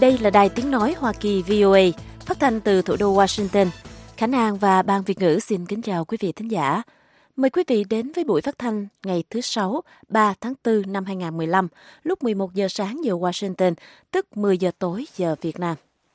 Đây là Đài Tiếng Nói Hoa Kỳ VOA, phát thanh từ thủ đô Washington. Khánh An và Ban Việt ngữ xin kính chào quý vị thính giả. Mời quý vị đến với buổi phát thanh ngày thứ Sáu, 3 tháng 4 năm 2015, lúc 11 giờ sáng giờ Washington, tức 10 giờ tối giờ Việt Nam.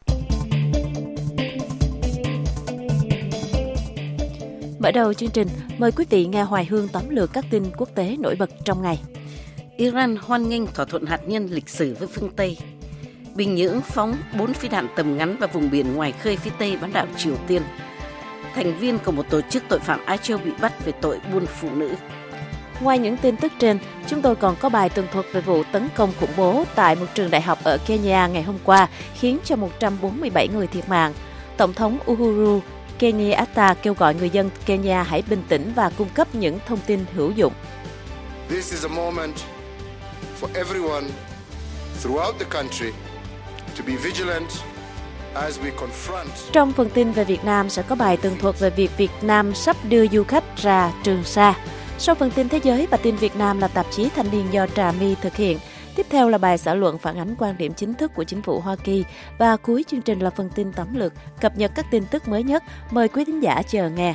Mở đầu chương trình, mời quý vị nghe Hoài Hương tóm lược các tin quốc tế nổi bật trong ngày. Iran hoan nghênh thỏa thuận hạt nhân lịch sử với phương Tây. Bình Nhưỡng phóng 4 phi đạn tầm ngắn vào vùng biển ngoài khơi phía Tây bán đảo Triều Tiên. Thành viên của một tổ chức tội phạm Á Châu bị bắt về tội buôn phụ nữ. Ngoài những tin tức trên, chúng tôi còn có bài tường thuật về vụ tấn công khủng bố tại một trường đại học ở Kenya ngày hôm qua, khiến cho 147 người thiệt mạng. Tổng thống Uhuru Kenyatta kêu gọi người dân Kenya hãy bình tĩnh và cung cấp những thông tin hữu dụng. This is a moment for everyone throughout the country to be vigilant as we confront. Trong phần tin về Việt Nam sẽ có bài tường thuật về việc Việt Nam sắp đưa du khách ra Trường Sa. Sau phần tin thế giới và tin Việt Nam là tạp chí Thanh niên do Trà My thực hiện. Tiếp theo là bài xã luận phản ánh quan điểm chính thức của chính phủ Hoa Kỳ. Và cuối chương trình là phần tin tóm lược, cập nhật các tin tức mới nhất. Mời quý thính giả chờ nghe.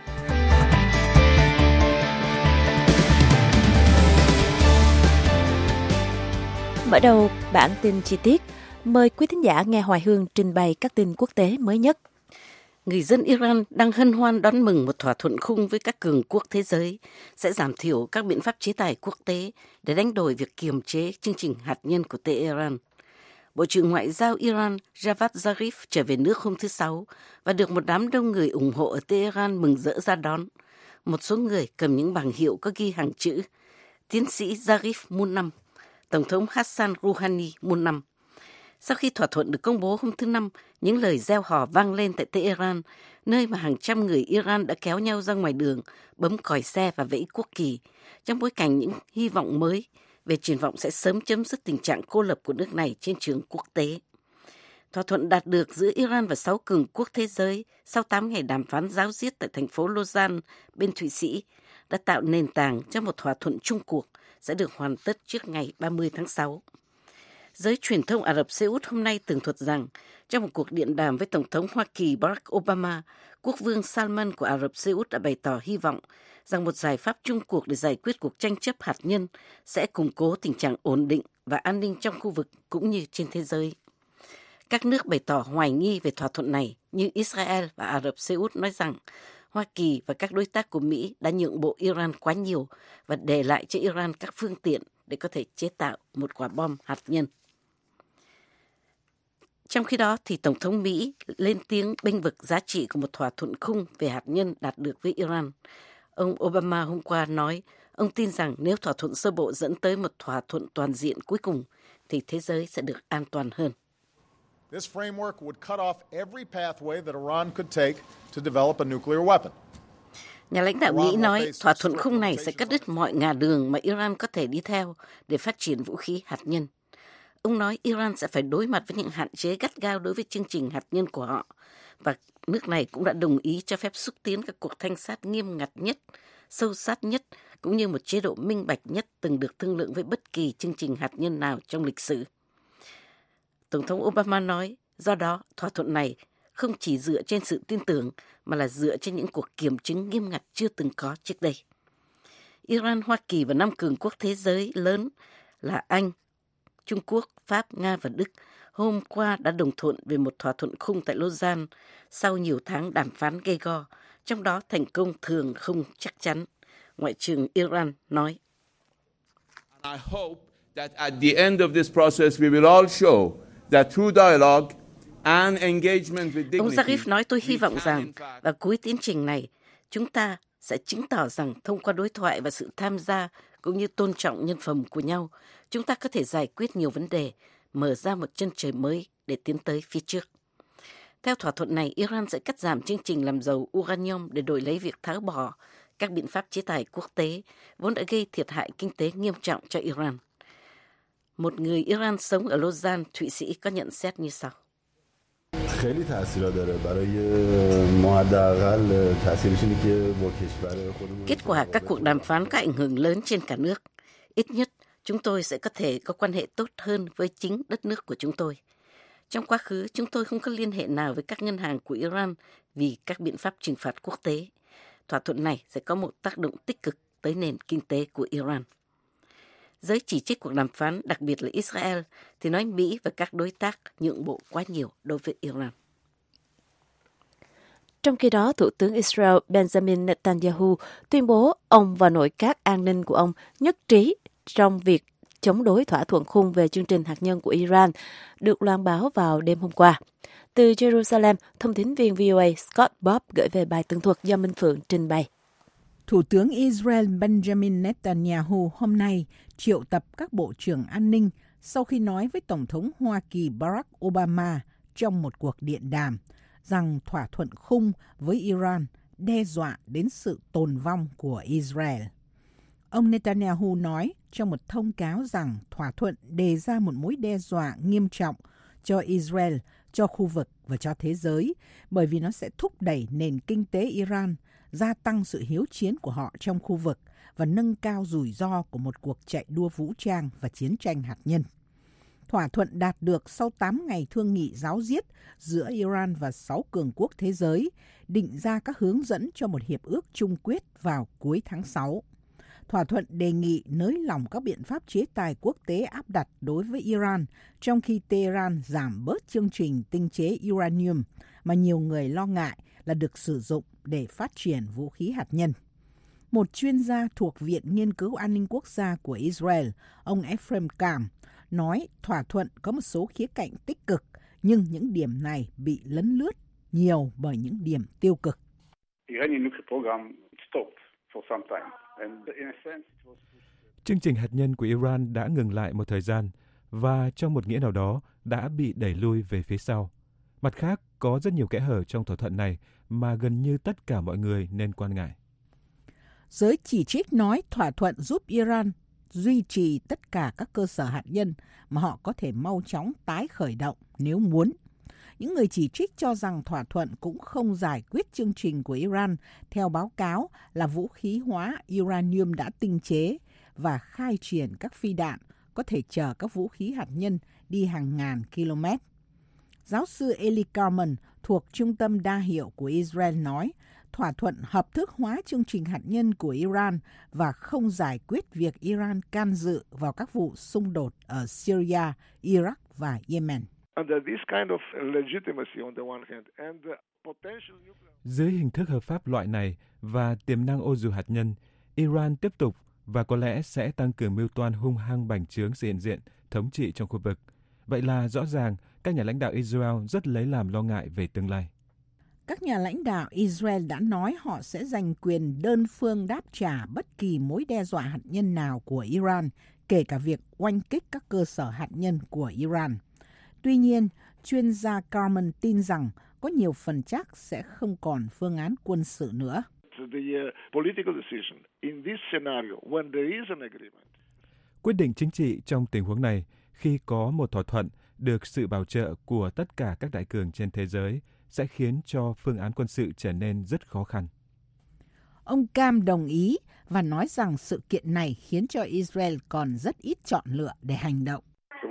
Mở đầu bản tin chi tiết, mời quý thính giả nghe Hoài Hương trình bày các tin quốc tế mới nhất. Người dân Iran đang hân hoan đón mừng một thỏa thuận khung với các cường quốc thế giới sẽ giảm thiểu các biện pháp chế tài quốc tế để đánh đổi việc kiềm chế chương trình hạt nhân của Tehran. Bộ trưởng Ngoại giao Iran Javad Zarif trở về nước hôm thứ Sáu và được một đám đông người ủng hộ ở Tehran mừng rỡ ra đón. Một số người cầm những bảng hiệu có ghi hàng chữ Tiến sĩ Zarif muôn năm, Tổng thống Hassan Rouhani muôn năm. Sau khi thỏa thuận được công bố hôm thứ Năm, những lời reo hò vang lên tại Tehran, nơi mà hàng trăm người Iran đã kéo nhau ra ngoài đường, bấm còi xe và vẫy quốc kỳ, trong bối cảnh những hy vọng mới về triển vọng sẽ sớm chấm dứt tình trạng cô lập của nước này trên trường quốc tế. Thỏa thuận đạt được giữa Iran và 6 cường quốc thế giới sau 8 ngày đàm phán ráo riết tại thành phố Lausanne bên Thụy Sĩ đã tạo nền tảng cho một thỏa thuận chung cuộc sẽ được hoàn tất trước ngày 30 tháng 6. Giới truyền thông Ả Rập Xê Út hôm nay tường thuật rằng trong một cuộc điện đàm với Tổng thống Hoa Kỳ Barack Obama, Quốc vương Salman của Ả Rập Xê Út đã bày tỏ hy vọng rằng một giải pháp chung cuộc để giải quyết cuộc tranh chấp hạt nhân sẽ củng cố tình trạng ổn định và an ninh trong khu vực cũng như trên thế giới. Các nước bày tỏ hoài nghi về thỏa thuận này như Israel và Ả Rập Xê Út nói rằng Hoa Kỳ và các đối tác của Mỹ đã nhượng bộ Iran quá nhiều và để lại cho Iran các phương tiện để có thể chế tạo một quả bom hạt nhân. Trong khi đó, thì Tổng thống Mỹ lên tiếng bênh vực giá trị của một thỏa thuận khung về hạt nhân đạt được với Iran. Ông Obama hôm qua nói, ông tin rằng nếu thỏa thuận sơ bộ dẫn tới một thỏa thuận toàn diện cuối cùng, thì thế giới sẽ được an toàn hơn. This framework would cut off every pathway that Iran could take to develop a nuclear weapon. Nhà lãnh đạo Mỹ nói thỏa thuận khung này sẽ cắt đứt mọi ngả đường mà Iran có thể đi theo để phát triển vũ khí hạt nhân. Ông nói Iran sẽ phải đối mặt với những hạn chế gắt gao đối với chương trình hạt nhân của họ, và nước này cũng đã đồng ý cho phép xúc tiến các cuộc thanh sát nghiêm ngặt nhất, sâu sát nhất, cũng như một chế độ minh bạch nhất từng được thương lượng với bất kỳ chương trình hạt nhân nào trong lịch sử. Tổng thống Obama nói, do đó thỏa thuận này không chỉ dựa trên sự tin tưởng mà là dựa trên những cuộc kiểm chứng nghiêm ngặt chưa từng có trước đây. Iran, Hoa Kỳ và 5 cường quốc thế giới lớn là Anh, Trung Quốc, Pháp, Nga và Đức hôm qua đã đồng thuận về một thỏa thuận khung tại Lausanne sau nhiều tháng đàm phán gay go, trong đó thành công thường không chắc chắn, Ngoại trưởng Iran nói. I hope that at the end of this process we will all show that through dialogue and engagement with dignity. Ông Zarif nói tôi hy vọng rằng vào cuối tiến trình này, chúng ta sẽ chứng tỏ rằng thông qua đối thoại và sự tham gia cũng như tôn trọng nhân phẩm của nhau, chúng ta có thể giải quyết nhiều vấn đề, mở ra một chân trời mới để tiến tới phía trước. Theo thỏa thuận này, Iran sẽ cắt giảm chương trình làm dầu uranium để đổi lấy việc tháo bỏ các biện pháp chế tài quốc tế, vốn đã gây thiệt hại kinh tế nghiêm trọng cho Iran. Một người Iran sống ở Lausanne, Thụy Sĩ có nhận xét như sau. Kết quả các cuộc đàm phán có ảnh hưởng lớn trên cả nước. Ít nhất, chúng tôi sẽ có thể có quan hệ tốt hơn với chính đất nước của chúng tôi. Trong quá khứ, chúng tôi không có liên hệ nào với các ngân hàng của Iran vì các biện pháp trừng phạt quốc tế. Thỏa thuận này sẽ có một tác động tích cực tới nền kinh tế của Iran. Giới chỉ trích cuộc đàm phán, đặc biệt là Israel, thì nói Mỹ và các đối tác nhượng bộ quá nhiều đối với Iran. Trong khi đó, Thủ tướng Israel Benjamin Netanyahu tuyên bố ông và nội các an ninh của ông nhất trí trong việc chống đối thỏa thuận khung về chương trình hạt nhân của Iran, được loan báo vào đêm hôm qua. Từ Jerusalem, thông tín viên VOA Scott Bob gửi về bài tường thuật do Minh Phượng trình bày. Thủ tướng Israel Benjamin Netanyahu hôm nay triệu tập các bộ trưởng an ninh sau khi nói với Tổng thống Hoa Kỳ Barack Obama trong một cuộc điện đàm rằng thỏa thuận khung với Iran đe dọa đến sự tồn vong của Israel. Ông Netanyahu nói trong một thông cáo rằng thỏa thuận đề ra một mối đe dọa nghiêm trọng cho Israel, cho khu vực và cho thế giới, bởi vì nó sẽ thúc đẩy nền kinh tế Iran, gia tăng sự hiếu chiến của họ trong khu vực và nâng cao rủi ro của một cuộc chạy đua vũ trang và chiến tranh hạt nhân. Thỏa thuận đạt được sau 8 ngày thương nghị giáo diết giữa Iran và 6 cường quốc thế giới, định ra các hướng dẫn cho một hiệp ước chung quyết vào cuối tháng 6. Thỏa thuận đề nghị nới lỏng các biện pháp chế tài quốc tế áp đặt đối với Iran, trong khi Tehran giảm bớt chương trình tinh chế uranium mà nhiều người lo ngại là được sử dụng để phát triển vũ khí hạt nhân. Một chuyên gia thuộc Viện Nghiên cứu An ninh Quốc gia của Israel, ông Ephraim Kam, nói thỏa thuận có một số khía cạnh tích cực, nhưng những điểm này bị lấn lướt nhiều bởi những điểm tiêu cực. Chương trình hạt nhân của Iran đã ngừng lại một thời gian và trong một nghĩa nào đó đã bị đẩy lui về phía sau. Mặt khác, có rất nhiều kẽ hở trong thỏa thuận này mà gần như tất cả mọi người nên quan ngại. Giới chỉ trích nói thỏa thuận giúp Iran duy trì tất cả các cơ sở hạt nhân mà họ có thể mau chóng tái khởi động nếu muốn. Những người chỉ trích cho rằng thỏa thuận cũng không giải quyết chương trình của Iran theo báo cáo là vũ khí hóa uranium đã tinh chế và khai triển các phi đạn có thể chở các vũ khí hạt nhân đi hàng ngàn km. Giáo sư Eli Carmen thuộc Trung tâm Đa hiệu của Israel nói thỏa thuận hợp thức hóa chương trình hạt nhân của Iran và không giải quyết việc Iran can dự vào các vụ xung đột ở Syria, Iraq và Yemen. Dưới hình thức hợp pháp loại này và tiềm năng ô dù hạt nhân, Iran tiếp tục và có lẽ sẽ tăng cường mưu toan hung hăng bành trướng sự hiện diện, thống trị trong khu vực. Vậy là rõ ràng các nhà lãnh đạo Israel rất lấy làm lo ngại về tương lai. Các nhà lãnh đạo Israel đã nói họ sẽ giành quyền đơn phương đáp trả bất kỳ mối đe dọa hạt nhân nào của Iran, kể cả việc oanh kích các cơ sở hạt nhân của Iran. Tuy nhiên, chuyên gia Carmen tin rằng có nhiều phần chắc sẽ không còn phương án quân sự nữa. Quyết định chính trị trong tình huống này, khi có một thỏa thuận được sự bảo trợ của tất cả các đại cường trên thế giới, sẽ khiến cho phương án quân sự trở nên rất khó khăn. Ông Cam đồng ý và nói rằng sự kiện này khiến cho Israel còn rất ít chọn lựa để hành động.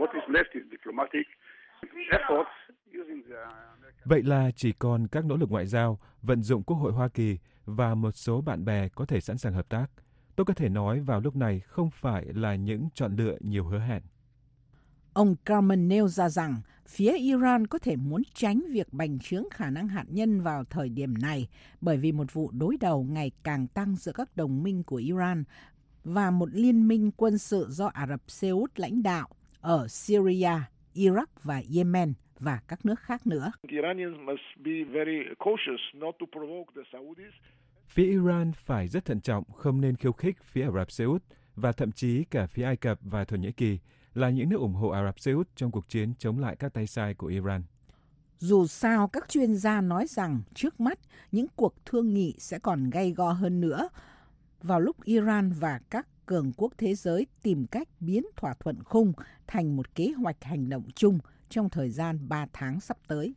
Vậy là chỉ còn các nỗ lực ngoại giao, vận dụng Quốc hội Hoa Kỳ và một số bạn bè có thể sẵn sàng hợp tác. Tôi có thể nói vào lúc này không phải là những chọn lựa nhiều hứa hẹn. Ông Carmen nêu ra rằng phía Iran có thể muốn tránh việc bành trướng khả năng hạt nhân vào thời điểm này bởi vì một vụ đối đầu ngày càng tăng giữa các đồng minh của Iran và một liên minh quân sự do Ả Rập Xê Út lãnh đạo ở Syria, Iraq và Yemen và các nước khác nữa. Phía Iran phải rất thận trọng, không nên khiêu khích phía Ả Rập Xê Út và thậm chí cả phía Ai Cập và Thổ Nhĩ Kỳ là những nước ủng hộ Ả Rập Xê Út trong cuộc chiến chống lại các tay sai của Iran. Dù sao, các chuyên gia nói rằng trước mắt những cuộc thương nghị sẽ còn gay go hơn nữa vào lúc Iran và các cường quốc thế giới tìm cách biến thỏa thuận khung thành một kế hoạch hành động chung trong thời gian 3 tháng sắp tới.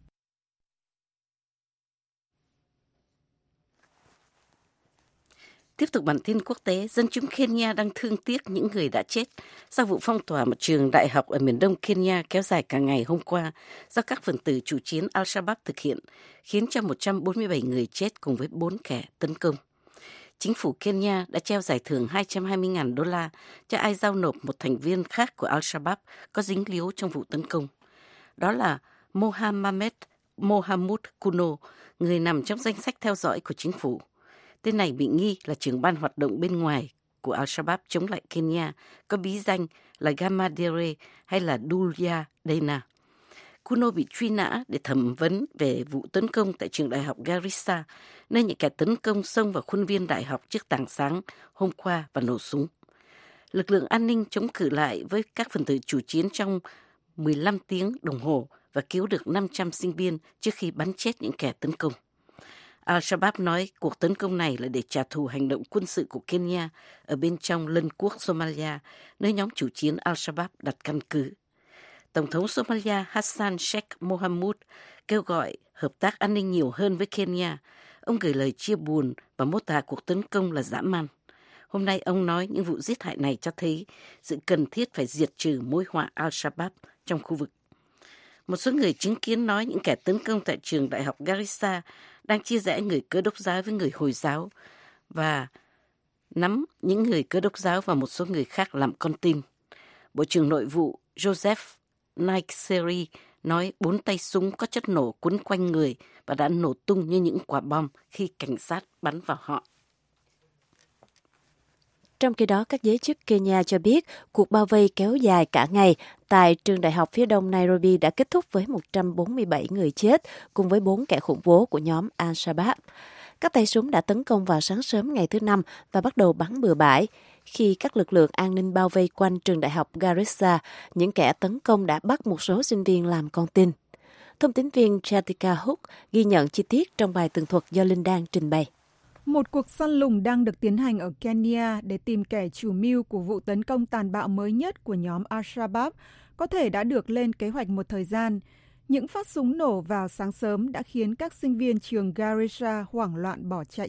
Tiếp tục bản tin quốc tế, dân chúng Kenya đang thương tiếc những người đã chết sau vụ phong tỏa một trường đại học ở miền đông Kenya kéo dài cả ngày hôm qua do các phần tử chủ chiến Al-Shabaab thực hiện, khiến cho 147 người chết cùng với 4 kẻ tấn công. Chính phủ Kenya đã treo giải thưởng $220,000 cho ai giao nộp một thành viên khác của Al-Shabaab có dính líu trong vụ tấn công. Đó là Mohamud Kuno, người nằm trong danh sách theo dõi của chính phủ. Tên này bị nghi là trưởng ban hoạt động bên ngoài của Al-Shabaab chống lại Kenya, có bí danh là Gamadere hay là Dulya Dena. Kuno bị truy nã để thẩm vấn về vụ tấn công tại trường đại học Garissa, nơi những kẻ tấn công xông vào khuôn viên đại học trước tảng sáng hôm qua và nổ súng. Lực lượng an ninh chống cự lại với các phần tử chủ chiến trong 15 tiếng đồng hồ và cứu được 500 sinh viên trước khi bắn chết những kẻ tấn công. Al-Shabaab nói cuộc tấn công này là để trả thù hành động quân sự của Kenya ở bên trong lân quốc Somalia, nơi nhóm chủ chiến Al-Shabaab đặt căn cứ. Tổng thống Somalia Hassan Sheikh Mohamud kêu gọi hợp tác an ninh nhiều hơn với Kenya. Ông gửi lời chia buồn và mô tả cuộc tấn công là dã man. Hôm nay ông nói những vụ giết hại này cho thấy sự cần thiết phải diệt trừ mối họa Al-Shabaab trong khu vực. Một số người chứng kiến nói những kẻ tấn công tại trường đại học Garissa đang chia rẽ người Cơ đốc giáo với người Hồi giáo và nắm những người Cơ đốc giáo và một số người khác làm con tin. Bộ trưởng Nội vụ Joseph Naiseri nói 4 tay súng có chất nổ quấn quanh người và đã nổ tung như những quả bom khi cảnh sát bắn vào họ. Trong khi đó, các giới chức Kenya cho biết cuộc bao vây kéo dài cả ngày tại trường đại học phía đông Nairobi đã kết thúc với 147 người chết cùng với 4 kẻ khủng bố của nhóm Al-Shabaab. Các tay súng đã tấn công vào sáng sớm ngày thứ Năm và bắt đầu bắn bừa bãi. Khi các lực lượng an ninh bao vây quanh trường đại học Garissa, những kẻ tấn công đã bắt một số sinh viên làm con tin. Thông tín viên Chatika Hook ghi nhận chi tiết trong bài tường thuật do Linh Đan trình bày. Một cuộc săn lùng đang được tiến hành ở Kenya để tìm kẻ chủ mưu của vụ tấn công tàn bạo mới nhất của nhóm Al-Shabaab có thể đã được lên kế hoạch một thời gian. Những phát súng nổ vào sáng sớm đã khiến các sinh viên trường Garissa hoảng loạn bỏ chạy.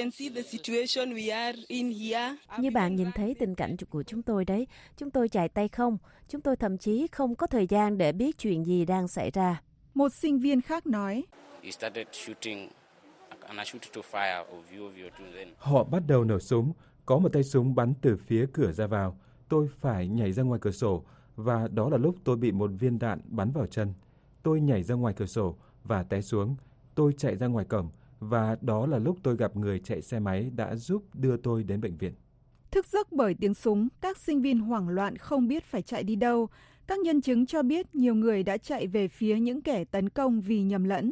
Như bạn nhìn thấy tình cảnh của chúng tôi đấy, chúng tôi chạy tay không, chúng tôi thậm chí không có thời gian để biết chuyện gì đang xảy ra. Một sinh viên khác nói. Họ bắt đầu nổ súng, có một tay súng bắn từ phía cửa ra vào. Tôi phải nhảy ra ngoài cửa sổ và đó là lúc tôi bị một viên đạn bắn vào chân. Tôi nhảy ra ngoài cửa sổ và té xuống. Tôi chạy ra ngoài cổng và đó là lúc tôi gặp người chạy xe máy đã giúp đưa tôi đến bệnh viện. Thức giấc bởi tiếng súng, các sinh viên hoảng loạn không biết phải chạy đi đâu. Các nhân chứng cho biết nhiều người đã chạy về phía những kẻ tấn công vì nhầm lẫn.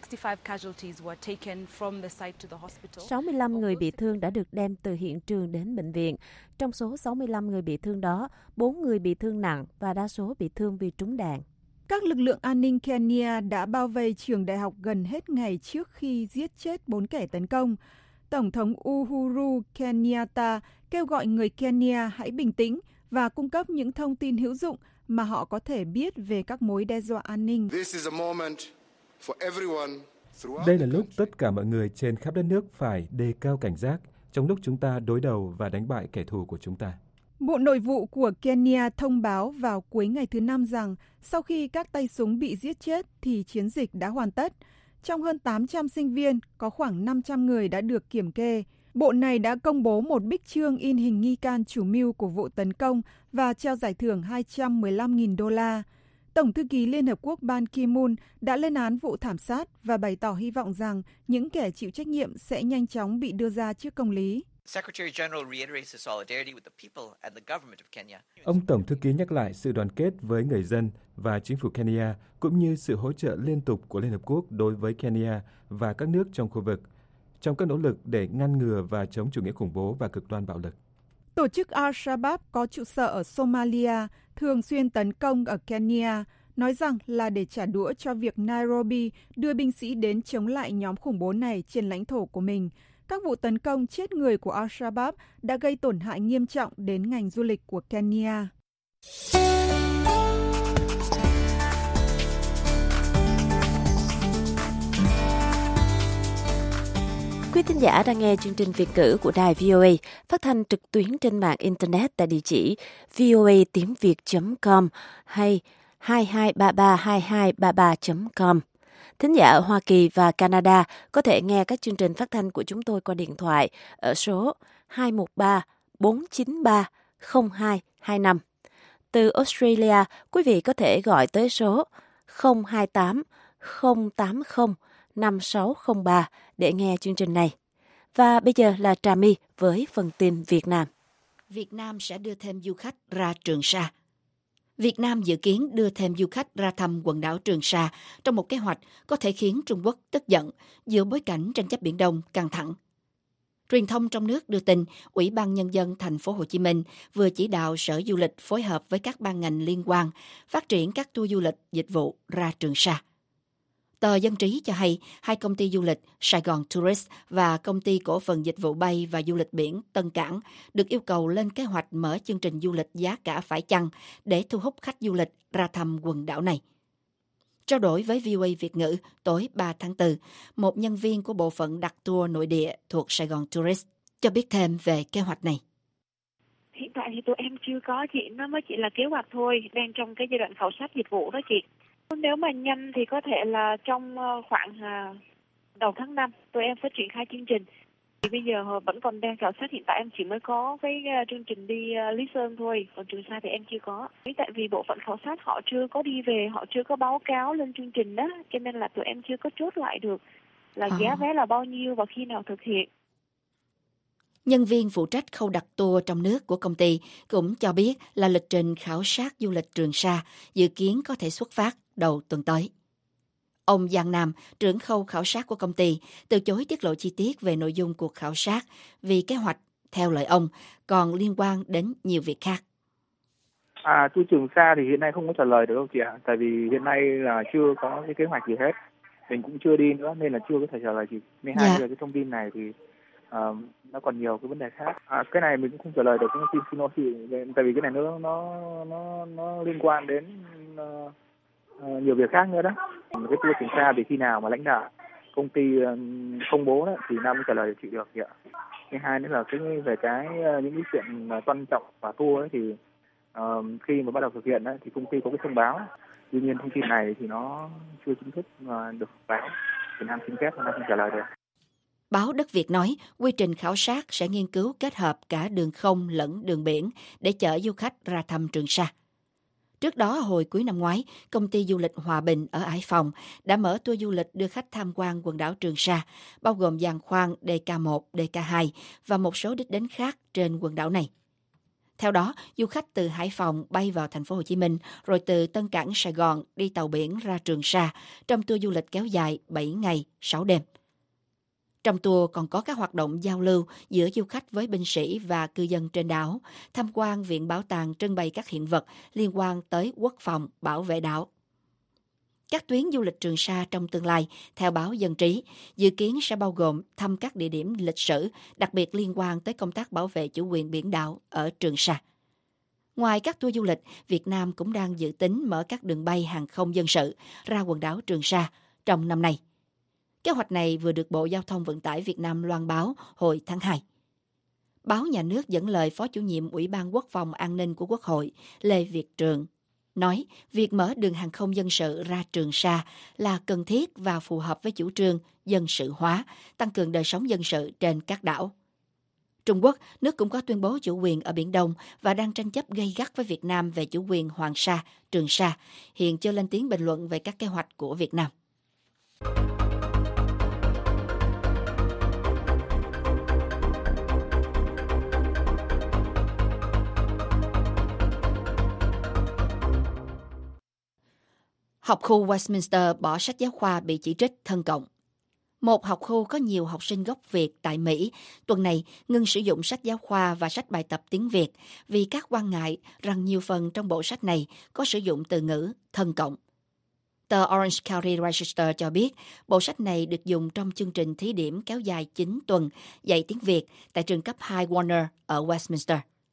65 người bị thương đã được đem từ hiện trường đến bệnh viện. Trong số 65 người bị thương đó, 4 người bị thương nặng và đa số bị thương vì trúng đạn. Các lực lượng an ninh Kenya đã bao vây trường đại học gần hết ngày trước khi giết chết 4 kẻ tấn công. Tổng thống Uhuru Kenyatta kêu gọi người Kenya hãy bình tĩnh và cung cấp những thông tin hữu dụng mà họ có thể biết về các mối đe dọa an ninh. Đây là lúc tất cả mọi người trên khắp đất nước phải đề cao cảnh giác trong lúc chúng ta đối đầu và đánh bại kẻ thù của chúng ta. Bộ Nội vụ của Kenya thông báo vào cuối ngày thứ Năm rằng sau khi các tay súng bị giết chết thì chiến dịch đã hoàn tất. Trong hơn 800 sinh viên, có khoảng 500 người đã được kiểm kê. Bộ này đã công bố một bích chương in hình nghi can chủ mưu của vụ tấn công và treo giải thưởng $215,000. Tổng thư ký Liên Hợp Quốc Ban Ki-moon đã lên án vụ thảm sát và bày tỏ hy vọng rằng những kẻ chịu trách nhiệm sẽ nhanh chóng bị đưa ra trước công lý. Ông Tổng thư ký nhắc lại sự đoàn kết với người dân và chính phủ Kenya, cũng như sự hỗ trợ liên tục của Liên Hợp Quốc đối với Kenya và các nước trong khu vực, trong các nỗ lực để ngăn ngừa và chống chủ nghĩa khủng bố và cực đoan bạo lực. Tổ chức Al-Shabaab có trụ sở ở Somalia, thường xuyên tấn công ở Kenya, nói rằng là để trả đũa cho việc Nairobi đưa binh sĩ đến chống lại nhóm khủng bố này trên lãnh thổ của mình. Các vụ tấn công chết người của Al-Shabaab đã gây tổn hại nghiêm trọng đến ngành du lịch của Kenya. Quý thính giả đang nghe chương trình Việt ngữ của đài VOA, phát thanh trực tuyến trên mạng Internet tại địa chỉ voatiếngviet.com hay 22332233.com. Thính giả ở Hoa Kỳ và Canada có thể nghe các chương trình phát thanh của chúng tôi qua điện thoại ở số 213 493 0225. Từ Australia, quý vị có thể gọi tới số 028 080 5603 để nghe chương trình này. Và bây giờ là Trà My với phần tin Việt Nam. Việt Nam sẽ đưa thêm du khách ra Trường Sa. Việt Nam dự kiến đưa thêm du khách ra thăm quần đảo Trường Sa trong một kế hoạch có thể khiến Trung Quốc tức giận giữa bối cảnh tranh chấp Biển Đông căng thẳng. Truyền thông trong nước đưa tin, Ủy ban Nhân dân thành phố Hồ Chí Minh vừa chỉ đạo Sở Du lịch phối hợp với các ban ngành liên quan phát triển các tour du lịch dịch vụ ra Trường Sa. Tờ Dân trí cho hay, hai công ty du lịch Sài Gòn Tourist và công ty cổ phần dịch vụ bay và du lịch biển Tân Cảng được yêu cầu lên kế hoạch mở chương trình du lịch giá cả phải chăng để thu hút khách du lịch ra thăm quần đảo này. Trao đổi với VOA Việt ngữ tối 3 tháng 4, một nhân viên của bộ phận đặt tour nội địa thuộc Sài Gòn Tourist cho biết thêm về kế hoạch này. Hiện tại thì tụi em chưa có chị, nó mới chỉ là kế hoạch thôi, đang trong cái giai đoạn khảo sát dịch vụ đó chị. Nếu mà nhanh thì có thể là trong khoảng đầu tháng 5 tụi em sẽ triển khai chương trình. Thì bây giờ vẫn còn đang khảo sát, hiện tại em chỉ mới có cái chương trình đi Lý Sơn thôi, còn Trường Sa thì em chưa có. Tại vì bộ phận khảo sát họ chưa có đi về, họ chưa có báo cáo lên chương trình đó, cho nên là tụi em chưa có chốt lại được là giá vé là bao nhiêu và khi nào thực hiện. Nhân viên phụ trách khâu đặt tour trong nước của công ty cũng cho biết là lịch trình khảo sát du lịch Trường Sa dự kiến có thể xuất phát đầu tuần tới. Ông Giang Nam, trưởng khâu khảo sát của công ty, từ chối tiết lộ chi tiết về nội dung cuộc khảo sát vì kế hoạch, theo lời ông, còn liên quan đến nhiều việc khác. Tour Trường Sa thì hiện nay không có trả lời được đâu chị ạ, tại vì hiện nay là chưa có cái kế hoạch gì hết, mình cũng chưa đi nữa nên là chưa có thể trả lời gì. Nên hai cái thông tin này thì nó còn nhiều cái vấn đề khác. Cái này mình cũng không trả lời được, cũng xin lỗi chị, tại vì cái này nó liên quan đến nhiều việc khác nữa đó. Cái tour Trường Sa thì khi nào mà lãnh đạo công ty công bố đó thì Nam mới trả lời được chị được chị ạ. Cái hai nữa là về những cái chuyện quan trọng và tour ấy thì khi mà bắt đầu thực hiện ấy, thì công ty có cái thông báo. Tuy nhiên thông tin này thì nó chưa chính thức được báo, thì Nam xin phép Nam không trả lời được. Báo Đất Việt nói, quy trình khảo sát sẽ nghiên cứu kết hợp cả đường không lẫn đường biển để chở du khách ra thăm Trường Sa. Trước đó, hồi cuối năm ngoái, công ty du lịch Hòa Bình ở Hải Phòng đã mở tour du lịch đưa khách tham quan quần đảo Trường Sa, bao gồm giàn khoan DK1, DK2 và một số đích đến khác trên quần đảo này. Theo đó, du khách từ Hải Phòng bay vào thành phố Hồ Chí Minh, rồi từ Tân Cảng Sài Gòn đi tàu biển ra Trường Sa trong tour du lịch kéo dài 7 ngày, 6 đêm. Trong tour còn có các hoạt động giao lưu giữa du khách với binh sĩ và cư dân trên đảo, tham quan viện bảo tàng trưng bày các hiện vật liên quan tới quốc phòng, bảo vệ đảo. Các tuyến du lịch Trường Sa trong tương lai, theo báo Dân trí, dự kiến sẽ bao gồm thăm các địa điểm lịch sử, đặc biệt liên quan tới công tác bảo vệ chủ quyền biển đảo ở Trường Sa. Ngoài các tour du lịch, Việt Nam cũng đang dự tính mở các đường bay hàng không dân sự ra quần đảo Trường Sa trong năm nay. Kế hoạch này vừa được Bộ Giao thông Vận tải Việt Nam loan báo hồi tháng 2. Báo Nhà nước dẫn lời Phó Chủ nhiệm Ủy ban Quốc phòng An ninh của Quốc hội Lê Việt Trường nói việc mở đường hàng không dân sự ra Trường Sa là cần thiết và phù hợp với chủ trương dân sự hóa, tăng cường đời sống dân sự trên các đảo. Trung Quốc, nước cũng có tuyên bố chủ quyền ở Biển Đông và đang tranh chấp gay gắt với Việt Nam về chủ quyền Hoàng Sa, Trường Sa, hiện chưa lên tiếng bình luận về các kế hoạch của Việt Nam. Học khu Westminster bỏ sách giáo khoa bị chỉ trích thân cộng. Một học khu có nhiều học sinh gốc Việt tại Mỹ tuần này ngừng sử dụng sách giáo khoa và sách bài tập tiếng Việt vì các quan ngại rằng nhiều phần trong bộ sách này có sử dụng từ ngữ thân cộng. Tờ Orange County Register cho biết bộ sách này được dùng trong chương trình thí điểm kéo dài 9 tuần dạy tiếng Việt tại trường cấp 2 Warner ở Westminster.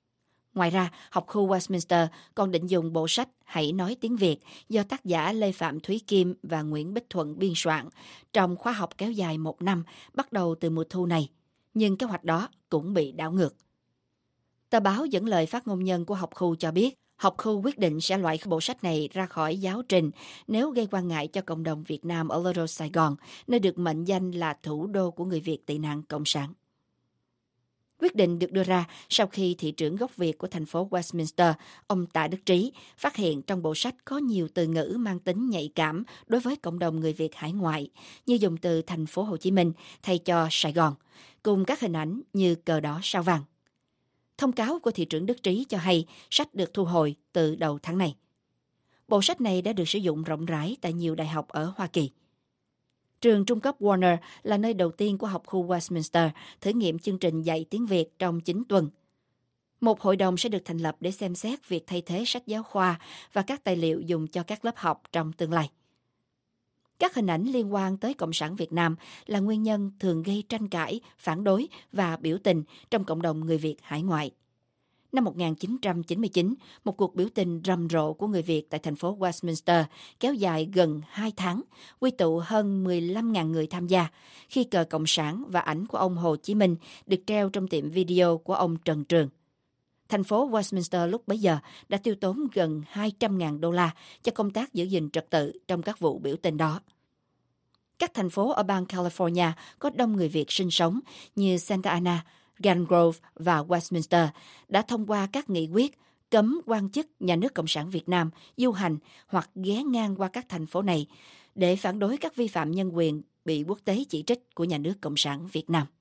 Ngoài ra, học khu Westminster còn định dùng bộ sách Hãy nói tiếng Việt do tác giả Lê Phạm Thúy Kim và Nguyễn Bích Thuận biên soạn trong khóa học kéo dài 1 năm bắt đầu từ mùa thu này. Nhưng kế hoạch đó cũng bị đảo ngược. Tờ báo dẫn lời phát ngôn nhân của học khu cho biết, học khu quyết định sẽ loại bộ sách này ra khỏi giáo trình nếu gây quan ngại cho cộng đồng Việt Nam ở Little Sài Gòn, nơi được mệnh danh là thủ đô của người Việt tị nạn Cộng sản. Quyết định được đưa ra sau khi thị trưởng gốc Việt của thành phố Westminster, ông Tạ Đức Trí, phát hiện trong bộ sách có nhiều từ ngữ mang tính nhạy cảm đối với cộng đồng người Việt hải ngoại, như dùng từ thành phố Hồ Chí Minh thay cho Sài Gòn, cùng các hình ảnh như cờ đỏ sao vàng. Thông cáo của thị trưởng Đức Trí cho hay sách được thu hồi từ đầu tháng này. Bộ sách này đã được sử dụng rộng rãi tại nhiều đại học ở Hoa Kỳ. Trường trung cấp Warner là nơi đầu tiên của học khu Westminster thử nghiệm chương trình dạy tiếng Việt trong 9 tuần. Một hội đồng sẽ được thành lập để xem xét việc thay thế sách giáo khoa và các tài liệu dùng cho các lớp học trong tương lai. Các hình ảnh liên quan tới Cộng sản Việt Nam là nguyên nhân thường gây tranh cãi, phản đối và biểu tình trong cộng đồng người Việt hải ngoại. Năm 1999, một cuộc biểu tình rầm rộ của người Việt tại thành phố Westminster kéo dài gần 2 tháng, quy tụ hơn 15.000 người tham gia, khi cờ Cộng sản và ảnh của ông Hồ Chí Minh được treo trong tiệm video của ông Trần Trường. Thành phố Westminster lúc bấy giờ đã tiêu tốn gần 200.000 đô la cho công tác giữ gìn trật tự trong các vụ biểu tình đó. Các thành phố ở bang California có đông người Việt sinh sống như Santa Ana, Garden Grove và Westminster đã thông qua các nghị quyết cấm quan chức nhà nước Cộng sản Việt Nam du hành hoặc ghé ngang qua các thành phố này để phản đối các vi phạm nhân quyền bị quốc tế chỉ trích của nhà nước Cộng sản Việt Nam.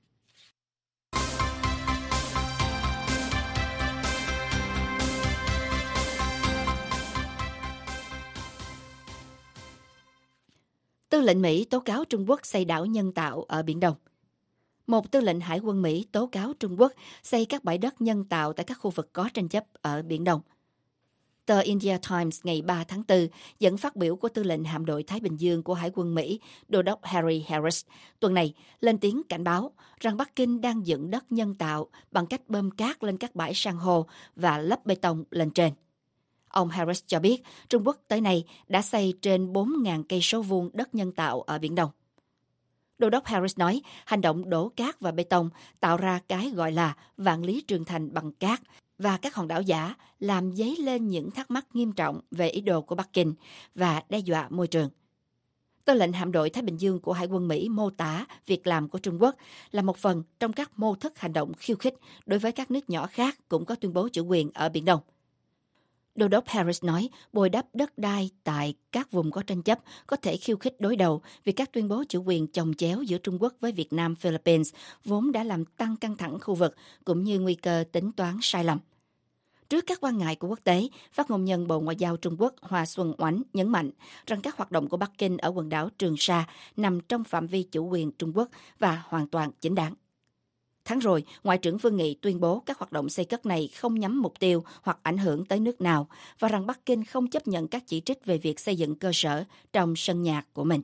Tư lệnh Mỹ tố cáo Trung Quốc xây đảo nhân tạo ở Biển Đông. Một tư lệnh Hải quân Mỹ tố cáo Trung Quốc xây các bãi đất nhân tạo tại các khu vực có tranh chấp ở Biển Đông. Tờ India Times ngày 3 tháng 4 dẫn phát biểu của tư lệnh hạm đội Thái Bình Dương của Hải quân Mỹ, Đô đốc Harry Harris, tuần này lên tiếng cảnh báo rằng Bắc Kinh đang dựng đất nhân tạo bằng cách bơm cát lên các bãi san hô và lấp bê tông lên trên. Ông Harris cho biết Trung Quốc tới nay đã xây trên 4.000 cây số vuông đất nhân tạo ở Biển Đông. Đô đốc Harris nói hành động đổ cát và bê tông tạo ra cái gọi là vạn lý trường thành bằng cát và các hòn đảo giả, làm dấy lên những thắc mắc nghiêm trọng về ý đồ của Bắc Kinh và đe dọa môi trường. Tư lệnh hạm đội Thái Bình Dương của Hải quân Mỹ mô tả việc làm của Trung Quốc là một phần trong các mô thức hành động khiêu khích đối với các nước nhỏ khác cũng có tuyên bố chủ quyền ở Biển Đông. Đô đốc Harris nói bồi đắp đất đai tại các vùng có tranh chấp có thể khiêu khích đối đầu vì các tuyên bố chủ quyền chồng chéo giữa Trung Quốc với Việt Nam, Philippines vốn đã làm tăng căng thẳng khu vực cũng như nguy cơ tính toán sai lầm. Trước các quan ngại của quốc tế, phát ngôn nhân Bộ Ngoại giao Trung Quốc Hoa Xuân Oánh nhấn mạnh rằng các hoạt động của Bắc Kinh ở quần đảo Trường Sa nằm trong phạm vi chủ quyền Trung Quốc và hoàn toàn chính đáng. Tháng rồi, Ngoại trưởng Vương Nghị tuyên bố các hoạt động xây cất này không nhắm mục tiêu hoặc ảnh hưởng tới nước nào và rằng Bắc Kinh không chấp nhận các chỉ trích về việc xây dựng cơ sở trong sân nhà của mình.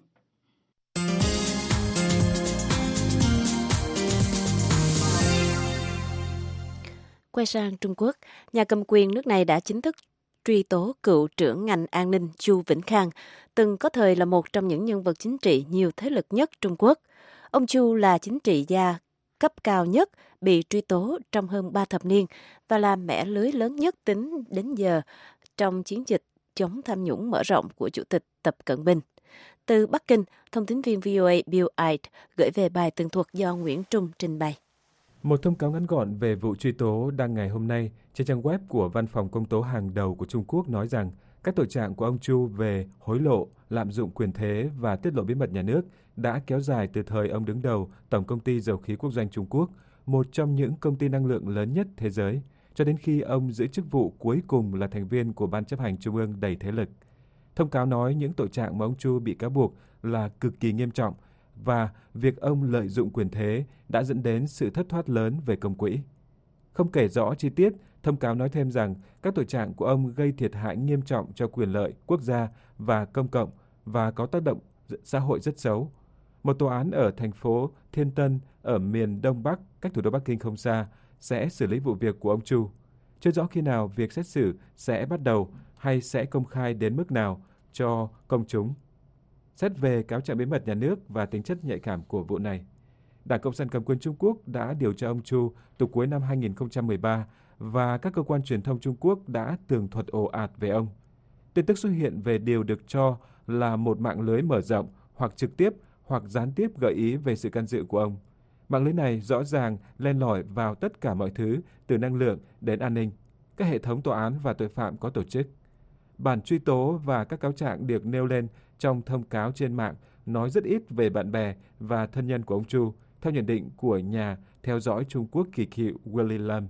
Quay sang Trung Quốc, nhà cầm quyền nước này đã chính thức truy tố cựu trưởng ngành an ninh Chu Vĩnh Khang, từng có thời là một trong những nhân vật chính trị nhiều thế lực nhất Trung Quốc. Ông Chu là chính trị gia cấp cao nhất bị truy tố trong hơn 3 thập niên và là mẻ lưới lớn nhất tính đến giờ trong chiến dịch chống tham nhũng mở rộng của Chủ tịch Tập Cận Bình. Từ Bắc Kinh, thông tín viên VOA Bill Ide gửi về bài tường thuật do Nguyễn Trung trình bày. Một thông cáo ngắn gọn về vụ truy tố đăng ngày hôm nay trên trang web của Văn phòng Công tố hàng đầu của Trung Quốc nói rằng các tội trạng của ông Chu về hối lộ, lạm dụng quyền thế và tiết lộ bí mật nhà nước đã kéo dài từ thời ông đứng đầu Tổng công ty Dầu khí Quốc doanh Trung Quốc, một trong những công ty năng lượng lớn nhất thế giới, cho đến khi ông giữ chức vụ cuối cùng là thành viên của Ban chấp hành Trung ương đầy thế lực. Thông cáo nói những tội trạng mà ông Chu bị cáo buộc là cực kỳ nghiêm trọng và việc ông lợi dụng quyền thế đã dẫn đến sự thất thoát lớn về công quỹ. Không kể rõ chi tiết, thông cáo nói thêm rằng các tội trạng của ông gây thiệt hại nghiêm trọng cho quyền lợi quốc gia và công cộng và có tác động xã hội rất xấu. Một tòa án ở thành phố Thiên Tân ở miền Đông Bắc, cách thủ đô Bắc Kinh không xa, sẽ xử lý vụ việc của ông Chu. Chưa rõ khi nào việc xét xử sẽ bắt đầu hay sẽ công khai đến mức nào cho công chúng. Xét về cáo trạng bí mật nhà nước và tính chất nhạy cảm của vụ này, Đảng Cộng sản Cầm quyền Trung Quốc đã điều tra ông Chu từ cuối năm 2013 và các cơ quan truyền thông Trung Quốc đã tường thuật ồ ạt về ông. Tin tức xuất hiện về điều được cho là một mạng lưới mở rộng hoặc trực tiếp hoặc gián tiếp gợi ý về sự can dự của ông. Mạng lưới này rõ ràng len lỏi vào tất cả mọi thứ, từ năng lượng đến an ninh, các hệ thống tòa án và tội phạm có tổ chức. Bản truy tố và các cáo trạng được nêu lên trong thông cáo trên mạng nói rất ít về bạn bè và thân nhân của ông Chu, theo nhận định của nhà theo dõi Trung Quốc kỳ cựu Willie Lam.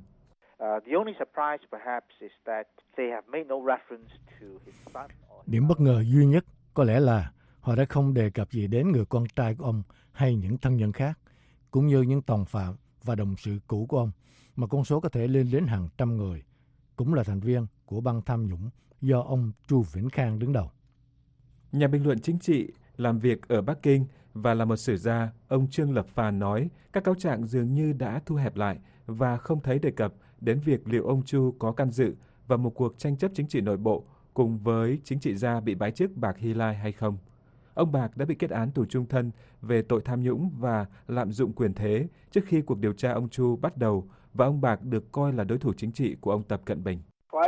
Điểm bất ngờ duy nhất có lẽ là họ đã không đề cập gì đến người con trai của ông hay những thân nhân khác, cũng như những tòng phạm và đồng sự cũ của ông, mà con số có thể lên đến hàng trăm người, cũng là thành viên của băng tham nhũng do ông Chu Vĩnh Khang đứng đầu. Nhà bình luận chính trị làm việc ở Bắc Kinh và là một sử gia, ông Trương Lập Phàn nói các cáo trạng dường như đã thu hẹp lại và không thấy đề cập đến việc liệu ông Chu có can dự vào một cuộc tranh chấp chính trị nội bộ cùng với chính trị gia bị bãi chức Bạc Hy Lai hay không. Ông Bạc đã bị kết án tù chung thân về tội tham nhũng và lạm dụng quyền thế trước khi cuộc điều tra ông Chu bắt đầu, và ông Bạc được coi là đối thủ chính trị của ông Tập Cận Bình.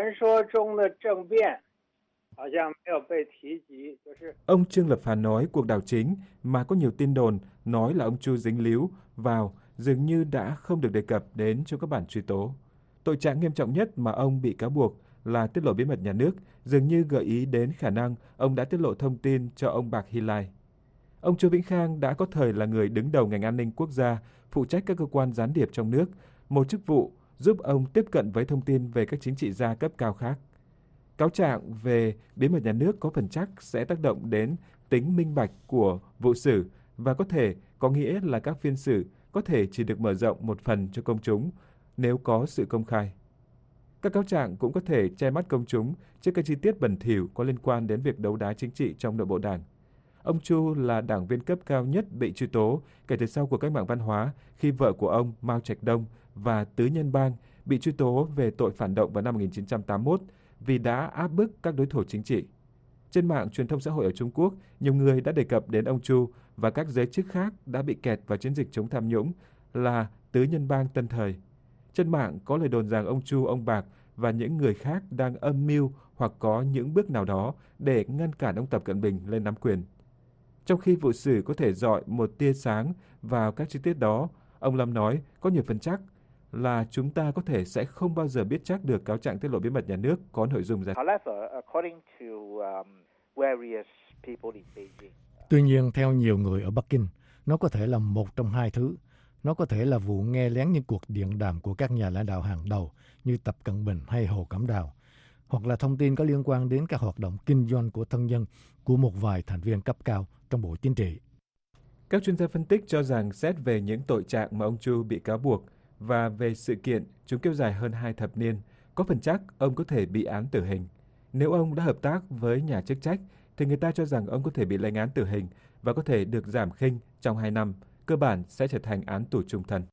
Ông Trương Lập Phàn nói cuộc đảo chính mà có nhiều tin đồn nói là ông Chu dính líu vào dường như đã không được đề cập đến trong các bản truy tố. Tội trạng nghiêm trọng nhất mà ông bị cáo buộc là tiết lộ bí mật nhà nước, dường như gợi ý đến khả năng ông đã tiết lộ thông tin cho ông Bạc Hy Lai. Ông Chu Vĩnh Khang đã có thời là người đứng đầu ngành an ninh quốc gia, phụ trách các cơ quan gián điệp trong nước, một chức vụ giúp ông tiếp cận với thông tin về các chính trị gia cấp cao khác. Cáo trạng về bí mật nhà nước có phần chắc sẽ tác động đến tính minh bạch của vụ xử và có thể có nghĩa là các phiên xử có thể chỉ được mở rộng một phần cho công chúng nếu có sự công khai. Các cáo trạng cũng có thể che mắt công chúng trước các chi tiết bẩn thỉu có liên quan đến việc đấu đá chính trị trong nội bộ đảng. Ông Chu là đảng viên cấp cao nhất bị truy tố kể từ sau cuộc cách mạng văn hóa, khi vợ của ông Mao Trạch Đông và Tứ Nhân Bang bị truy tố về tội phản động vào năm 1981 vì đã áp bức các đối thủ chính trị. Trên mạng truyền thông xã hội ở Trung Quốc, nhiều người đã đề cập đến ông Chu và các giới chức khác đã bị kẹt vào chiến dịch chống tham nhũng là Tứ Nhân Bang tân thời. Trên mạng có lời đồn rằng ông Chu, ông Bạc và những người khác đang âm mưu hoặc có những bước nào đó để ngăn cản ông Tập Cận Bình lên nắm quyền. Trong khi vụ xử có thể rọi một tia sáng vào các chi tiết đó, ông Lâm nói có nhiều phần chắc là chúng ta có thể sẽ không bao giờ biết chắc được cáo trạng tiết lộ bí mật nhà nước có nội dung gì. Tuy nhiên, theo nhiều người ở Bắc Kinh, nó có thể là một trong hai thứ. Nó có thể là vụ nghe lén những cuộc điện đàm của các nhà lãnh đạo hàng đầu như Tập Cận Bình hay Hồ Cẩm Đào, hoặc là thông tin có liên quan đến các hoạt động kinh doanh của thân nhân của một vài thành viên cấp cao trong Bộ Chính trị. Các chuyên gia phân tích cho rằng xét về những tội trạng mà ông Chu bị cáo buộc và về sự kiện chúng kéo dài hơn 2 thập niên, có phần chắc ông có thể bị án tử hình. Nếu ông đã hợp tác với nhà chức trách, thì người ta cho rằng ông có thể bị lãnh án tử hình và có thể được giảm khinh trong 2 năm, cơ bản sẽ trở thành án tù chung thân.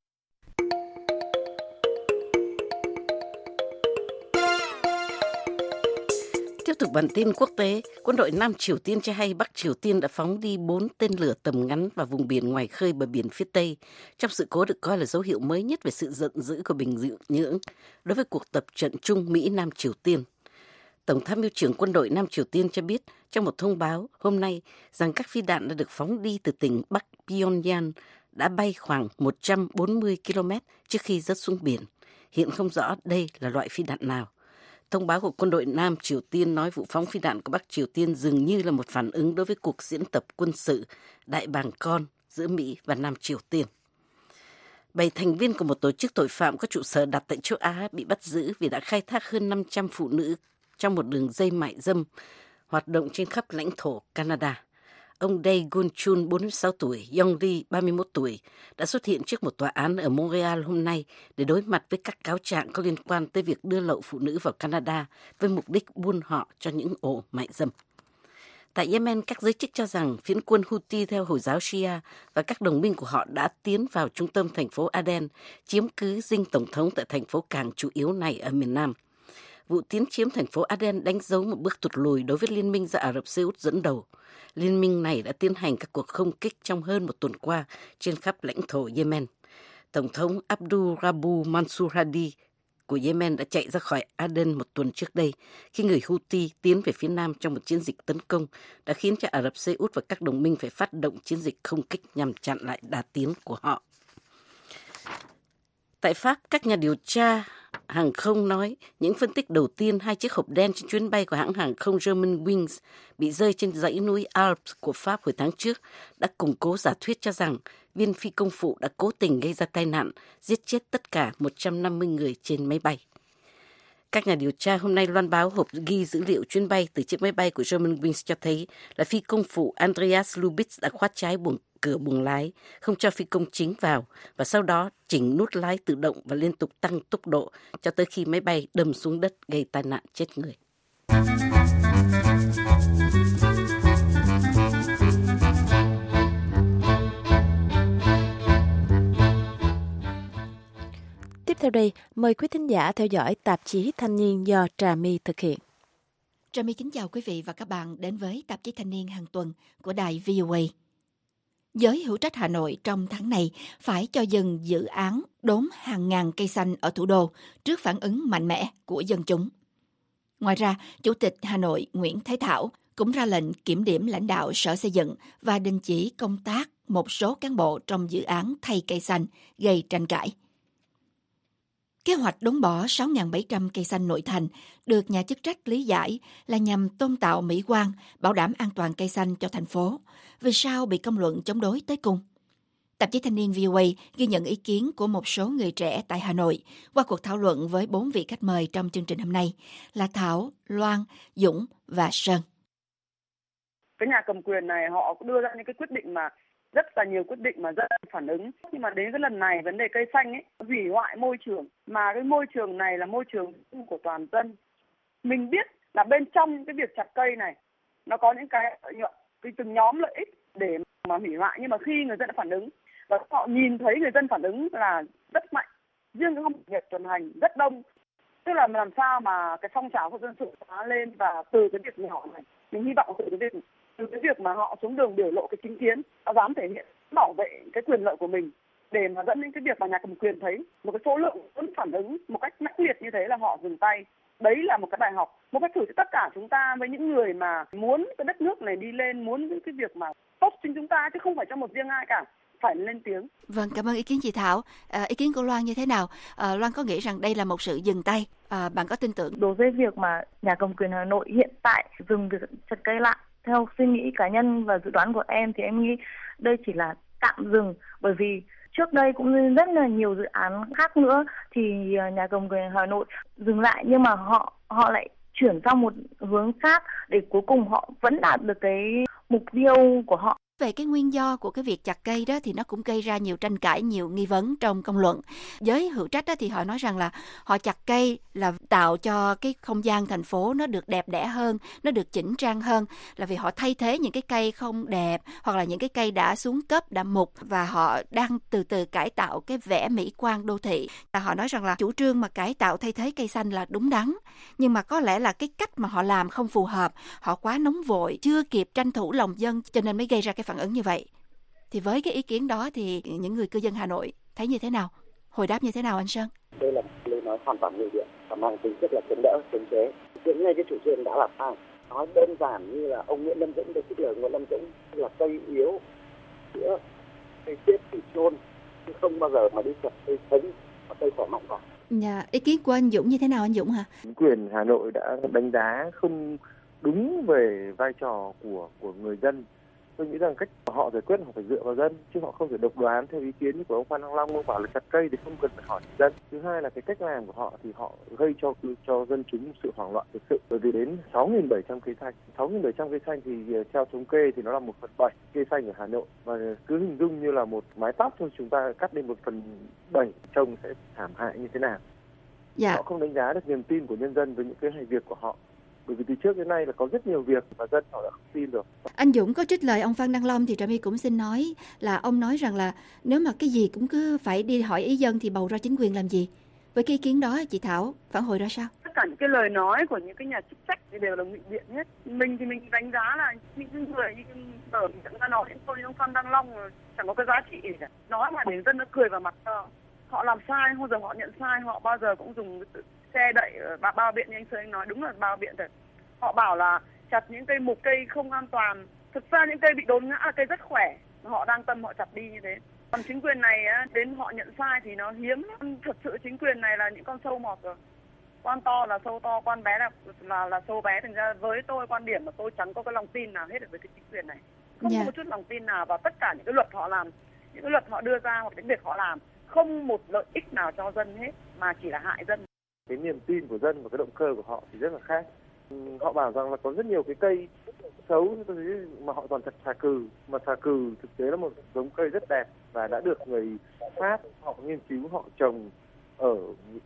Tiếp tục bản tin quốc tế, quân đội Nam Triều Tiên cho hay Bắc Triều Tiên đã phóng đi 4 tên lửa tầm ngắn vào vùng biển ngoài khơi bờ biển phía Tây, trong sự cố được coi là dấu hiệu mới nhất về sự giận dữ của Bình Nhưỡng đối với cuộc tập trận chung Mỹ-Nam Triều Tiên. Tổng tham mưu trưởng quân đội Nam Triều Tiên cho biết trong một thông báo hôm nay rằng các phi đạn đã được phóng đi từ tỉnh Bắc Pyongyang, đã bay khoảng 140 km trước khi rớt xuống biển. Hiện không rõ đây là loại phi đạn nào. Thông báo của quân đội Nam Triều Tiên nói vụ phóng phi đạn của Bắc Triều Tiên dường như là một phản ứng đối với cuộc diễn tập quân sự đại bàng con giữa Mỹ và Nam Triều Tiên. 7 thành viên của một tổ chức tội phạm có trụ sở đặt tại châu Á bị bắt giữ vì đã khai thác hơn 500 phụ nữ trong một đường dây mại dâm hoạt động trên khắp lãnh thổ Canada. Ông Dae Gun Chun, 46 tuổi, Yong Lee, 31 tuổi, đã xuất hiện trước một tòa án ở Montreal hôm nay để đối mặt với các cáo trạng có liên quan tới việc đưa lậu phụ nữ vào Canada với mục đích buôn họ cho những ổ mại dâm. Tại Yemen, các giới chức cho rằng phiến quân Houthi theo Hồi giáo Shia và các đồng minh của họ đã tiến vào trung tâm thành phố Aden, chiếm cứ dinh tổng thống tại thành phố cảng chủ yếu này ở miền Nam. Vụ tiến chiếm thành phố Aden đánh dấu một bước thụt lùi đối với liên minh do Ả Rập Xê Út dẫn đầu. Liên minh này đã tiến hành các cuộc không kích trong hơn một tuần qua trên khắp lãnh thổ Yemen. Tổng thống Abdul Rabu Mansur Hadi của Yemen đã chạy ra khỏi Aden một tuần trước đây khi người Houthi tiến về phía nam trong một chiến dịch tấn công đã khiến cho Ả Rập Xê Út và các đồng minh phải phát động chiến dịch không kích nhằm chặn lại đà tiến của họ. Tại Pháp, các nhà điều tra hàng không nói những phân tích đầu tiên 2 chiếc hộp đen trên chuyến bay của hãng hàng không Germanwings bị rơi trên dãy núi Alps của Pháp hồi tháng trước đã củng cố giả thuyết cho rằng viên phi công phụ đã cố tình gây ra tai nạn, giết chết tất cả 150 người trên máy bay. Các nhà điều tra hôm nay loan báo hộp ghi dữ liệu chuyến bay từ chiếc máy bay của Germanwings cho thấy là phi công phụ Andreas Lubitz đã khóa trái cửa buồng lái, không cho phi công chính vào và sau đó chỉnh nút lái tự động và liên tục tăng tốc độ cho tới khi máy bay đâm xuống đất gây tai nạn chết người. Tiếp theo đây, mời quý thính giả theo dõi tạp chí Thanh niên do Trà My thực hiện. Trà My kính chào quý vị và các bạn đến với tạp chí Thanh niên hàng tuần của đài VOA. Giới hữu trách Hà Nội trong tháng này phải cho dừng dự án đốn hàng ngàn cây xanh ở thủ đô trước phản ứng mạnh mẽ của dân chúng. Ngoài ra, Chủ tịch Hà Nội Nguyễn Thái Thảo cũng ra lệnh kiểm điểm lãnh đạo Sở Xây dựng và đình chỉ công tác một số cán bộ trong dự án thay cây xanh gây tranh cãi. Kế hoạch đốn bỏ 6.700 cây xanh nội thành được nhà chức trách lý giải là nhằm tôn tạo mỹ quan, bảo đảm an toàn cây xanh cho thành phố. Vì sao bị công luận chống đối tới cùng? Tạp chí Thanh niên VOA ghi nhận ý kiến của một số người trẻ tại Hà Nội qua cuộc thảo luận với 4 vị khách mời trong chương trình hôm nay là Thảo, Loan, Dũng và Sơn. Cái nhà cầm quyền này họ đưa ra những cái quyết định mà rất là nhiều quyết định mà rất phản ứng. Nhưng mà đến cái lần này vấn đề cây xanh ấy, hủy hoại môi trường. Mà cái môi trường này là môi trường của toàn dân. Mình biết là bên trong cái việc chặt cây này nó có những cái lợi nhuận, cái từng nhóm lợi ích để mà hủy hoại. Nhưng mà khi người dân đã phản ứng và họ nhìn thấy người dân phản ứng là rất mạnh. Riêng cái hôm Nhật tuần hành rất đông. Tức là làm sao mà cái phong trào của dân sự hóa lên và từ cái việc nhỏ này. Mình hy vọng từ cái việc mà họ xuống đường biểu lộ cái chính kiến, họ dám thể hiện bảo vệ cái quyền lợi của mình để mà dẫn đến cái việc mà nhà cầm quyền thấy một cái số lượng vẫn phản ứng một cách mãnh liệt như thế là họ dừng tay. Đấy là một cái bài học, một cách thử cho tất cả chúng ta với những người mà muốn cái đất nước này đi lên, muốn những cái việc mà tốt chính chúng ta chứ không phải cho một riêng ai cả. Phải lên tiếng. Vâng, cảm ơn ý kiến chị Thảo. Ý kiến của Loan như thế nào? Loan có nghĩ rằng đây là một sự dừng tay. Bạn có tin tưởng? Đối với việc mà nhà cầm quyền Hà Nội hiện tại dừng việc chặt cây lại, theo suy nghĩ cá nhân và dự đoán của em thì em nghĩ đây chỉ là tạm dừng, bởi vì trước đây cũng như rất là nhiều dự án khác nữa thì nhà cầm quyền Hà Nội dừng lại nhưng mà họ lại chuyển sang một hướng khác để cuối cùng họ vẫn đạt được cái mục tiêu của họ. Về cái nguyên do của cái việc chặt cây đó thì nó cũng gây ra nhiều tranh cãi, nhiều nghi vấn trong công luận. Giới hữu trách đó thì họ nói rằng là họ chặt cây là tạo cho cái không gian thành phố nó được đẹp đẽ hơn, nó được chỉnh trang hơn, là vì họ thay thế những cái cây không đẹp hoặc là những cái cây đã xuống cấp, đã mục và họ đang từ từ cải tạo cái vẻ mỹ quan đô thị. Họ nói rằng là chủ trương mà cải tạo thay thế cây xanh là đúng đắn, nhưng mà có lẽ là cái cách mà họ làm không phù hợp, họ quá nóng vội, chưa kịp tranh thủ lòng dân cho nên mới gây ra cái phản ứng như vậy. Thì với cái ý kiến đó thì những người cư dân Hà Nội thấy như thế nào? Hồi đáp như thế nào anh Sơn? Đây là lời nói hoàn toàn ngụy biện và mang tính chất là chống đỡ, chống chế. Những ngay cái chủ trương đã là sai. Nói đơn giản như là ông Nguyễn Lâm Dũng, được trích lời Nguyễn Lâm Dũng là cây yếu, giữa cây chết thì chôn, chứ không bao giờ mà đi chặt cây sống và cây khỏe mạnh cả. Dạ, ý kiến của anh Dũng như thế nào anh Dũng hả? Chính quyền Hà Nội đã đánh giá không đúng về vai trò của người dân. Tôi nghĩ rằng cách họ giải quyết họ phải dựa vào dân, chứ họ không thể độc đoán theo ý kiến của ông Phan Đăng Long, ông bảo là chặt cây thì không cần phải hỏi dân. Thứ hai là cái cách làm của họ thì họ gây cho dân chúng sự hoảng loạn thực sự, bởi vì đến 6.700 cây xanh. 6.700 cây xanh thì theo thống kê thì nó là 1/7 cây xanh ở Hà Nội, và cứ hình dung như là một mái tóc thôi, chúng ta cắt đi 1/7 trông sẽ thảm hại như thế nào. Dạ. Họ không đánh giá được niềm tin của nhân dân với những cái hành việc của họ. bởi vì từ trước đến nay là có rất nhiều việc mà dân họ đã không tin được. Anh Dũng có trích lời ông Phan Đăng Long thì Trà My cũng xin nói là ông nói rằng là nếu mà cái gì cũng cứ phải đi hỏi ý dân thì bầu ra chính quyền làm gì. Với cái ý kiến đó chị Thảo phản hồi ra sao? Tất cả những cái lời nói của những cái nhà chức trách thì đều là ngụy biện hết. Mình thì mình đánh giá là những người như ở miệng ra nói tôi như ông Phan Đăng Long chẳng có cái giá trị gì cả. Nói mà để dân nó cười vào mặt họ làm sai, không giờ họ nhận sai, họ bao giờ cũng dùng xe đậy bao biện như anh Sơn anh nói, đúng là bao biện thật. Họ bảo là chặt những cây mục, cây không an toàn. Thực ra những cây bị đốn ngã là cây rất khỏe, họ đang tâm họ chặt đi như thế. Còn chính quyền này đến họ nhận sai thì nó hiếm lắm. Thật sự chính quyền này là những con sâu mọt rồi. Quan to là sâu to, quan bé là sâu bé. Thành ra với tôi quan điểm là tôi chẳng có cái lòng tin nào hết được với cái chính quyền này. Không có một chút lòng tin nào vào tất cả những cái luật họ làm, những cái luật họ đưa ra hoặc những việc họ làm. Không một lợi ích nào cho dân hết mà chỉ là hại dân. Cái niềm tin của dân và cái động cơ của họ thì rất là khác. Họ bảo rằng là có rất nhiều cái cây xấu mà họ toàn chặt xà cừ, mà xà cừ thực tế là một giống cây rất đẹp và đã được người Pháp họ nghiên cứu, họ trồng ở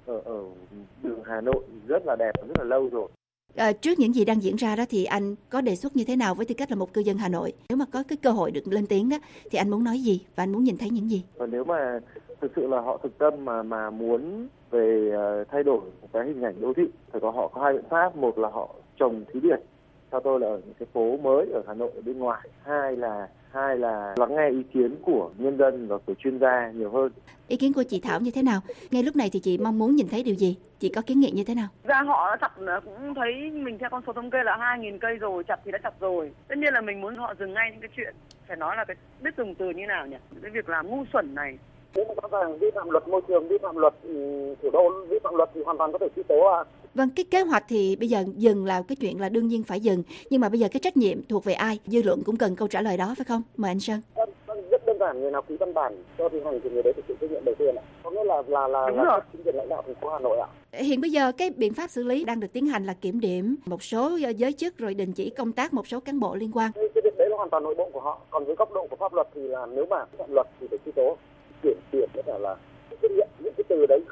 đường Hà Nội rất là đẹp và rất là lâu rồi. Trước những gì đang diễn ra đó thì anh có đề xuất như thế nào với tư cách là một cư dân Hà Nội? Nếu mà có cái cơ hội được lên tiếng đó thì anh muốn nói gì và anh muốn nhìn thấy những gì? Và nếu mà thực sự là họ thực tâm mà muốn về thay đổi một cái hình ảnh đô thị, phải họ có hai biện pháp. Một là họ trồng thí điểm, theo tôi là ở những cái phố mới ở Hà Nội ở bên ngoài. Hai là lắng nghe ý kiến của nhân dân và của chuyên gia nhiều hơn. Ý kiến của chị Thảo như thế nào? Ngay lúc này thì chị mong muốn nhìn thấy điều gì? Chị có kiến nghị như thế nào? Ra họ chặt cũng thấy mình theo con số thống kê là 2.000 cây rồi, chặt thì đã chặt rồi. Tất nhiên là mình muốn họ dừng ngay những cái chuyện, phải nói là cái biết dùng từ như nào nhỉ? Cái việc làm ngu xuẩn này. Nếu mà rõ ràng vi phạm luật môi trường, vi phạm luật thủ đô, vi phạm luật thì hoàn toàn có thể truy tố à. Vâng, cái kế hoạch thì bây giờ dừng là cái chuyện là đương nhiên phải dừng, nhưng mà bây giờ cái trách nhiệm thuộc về ai? Dư luận cũng cần câu trả lời đó phải không? Mời anh Sơn. Rất đơn giản, người nào ký văn bản cho thi hành thì người đấy phải chịu trách nhiệm đầu tiên ạ. Có nghĩa là chính quyền lãnh đạo thành phố Hà Nội ạ. Hiện bây giờ cái biện pháp xử lý đang được tiến hành là kiểm điểm một số giới chức rồi đình chỉ công tác một số cán bộ liên quan. Cái việc đấy là hoàn toàn nội bộ của họ. Còn với góc độ của pháp luật thì là nếu mà phạm luật thì phải truy tố. Kiểm điểm là trách nhiệm, những cái từ đấy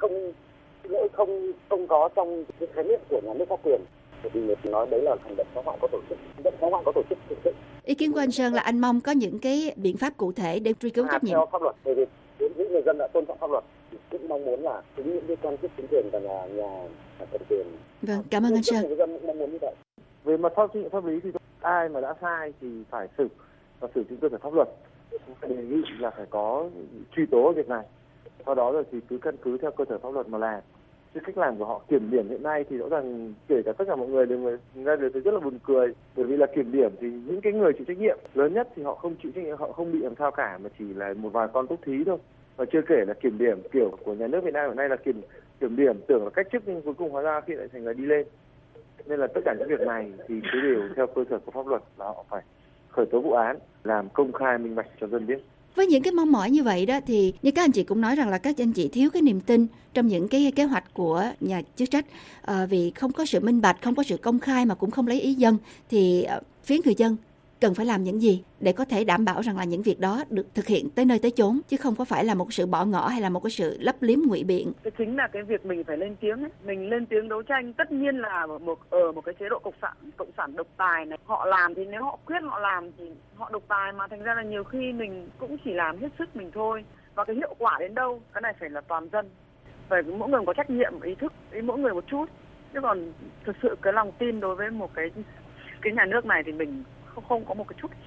không có trong cái khái niệm của nhà nước pháp quyền. Vì người nói đấy là hành động phá hoại có tổ chức, hành động phá hoại có tổ chức thực sự. Ý kiến của anh Sơn là anh mong có những cái biện pháp cụ thể để truy cứu trách nhiệm. Theo pháp luật, bởi vì những người dân đã tôn trọng pháp luật, cũng mong muốn là những cái quan chức chính quyền và nhà cầm quyền. Vâng, cảm ơn anh Sơn. Người dân cũng mong muốn như vậy. Về mặt pháp lý thì ai mà đã sai thì phải xử và xử trên cơ sở pháp luật. Đề nghị là phải có truy tố việc này. Sau đó rồi thì cứ căn cứ theo cơ sở pháp luật mà làm. Chứ cách làm của họ kiểm điểm hiện nay thì rõ ràng kể cả tất cả mọi người đều thấy rất là buồn cười, bởi vì là kiểm điểm thì những cái người chịu trách nhiệm lớn nhất thì họ không chịu trách nhiệm, họ không bị làm sao cả, mà chỉ là một vài con túc thí thôi. Và chưa kể là kiểm điểm kiểu của nhà nước Việt Nam hiện nay là kiểm điểm tưởng là cách chức nhưng cuối cùng hóa ra khi lại thành là đi lên. Nên là tất cả những việc này thì cứ đều theo cơ sở của pháp luật là họ phải khởi tố vụ án, làm công khai minh bạch cho dân biết. Với những cái mong mỏi như vậy đó thì như các anh chị cũng nói rằng là các anh chị thiếu cái niềm tin trong những cái kế hoạch của nhà chức trách, vì không có sự minh bạch, không có sự công khai mà cũng không lấy ý dân, thì phía người dân cần phải làm những gì để có thể đảm bảo rằng là những việc đó được thực hiện tới nơi tới chốn, chứ không có phải là một sự bỏ ngỏ hay là một cái sự lấp liếm ngụy biện. Cái chính là cái việc mình phải lên tiếng ấy. Mình lên tiếng đấu tranh, tất nhiên là ở một cái chế độ cộng sản độc tài này, họ làm thì nếu họ quyết họ làm thì họ độc tài, mà thành ra là nhiều khi mình cũng chỉ làm hết sức mình thôi. Và cái hiệu quả đến đâu, cái này phải là toàn dân. Phải mỗi người có trách nhiệm, ý thức, mỗi người một chút. Chứ còn thực sự cái lòng tin đối với một cái nhà nước này thì mình không có một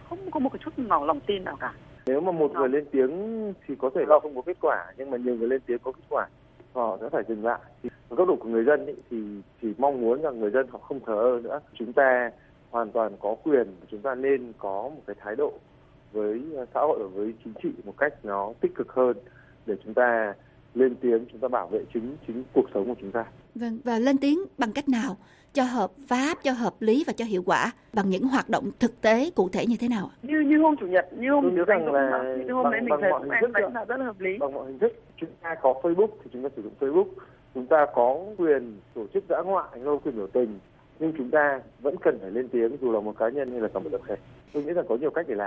cái chút nào lòng tin nào cả. Nếu mà một người lên tiếng thì có thể là không có kết quả, nhưng mà nhiều người lên tiếng có kết quả, họ sẽ phải dừng lại. Thì góc độ của người dân thì chỉ mong muốn rằng người dân họ không thờ ơ nữa. Chúng ta hoàn toàn có quyền, chúng ta nên có một cái thái độ với xã hội và với chính trị một cách nó tích cực hơn để chúng ta lên tiếng, chúng ta bảo vệ chính cuộc sống của chúng ta. Vâng, và lên tiếng bằng cách nào? Cho hợp pháp, cho hợp lý và cho hiệu quả, bằng những hoạt động thực tế cụ thể như thế nào? Như hôm chủ nhật, như hôm Tôi rằng là như hôm đấy mình thấy em thấy là rất là hợp lý. Bằng mọi hình thức, chúng ta có Facebook thì chúng ta sử dụng Facebook, chúng ta có quyền tổ chức dã ngoại, có quyền biểu tình, nhưng chúng ta vẫn cần phải lên tiếng dù là một cá nhân hay là cả một tập thể. Tôi nghĩ rằng có nhiều cách để làm.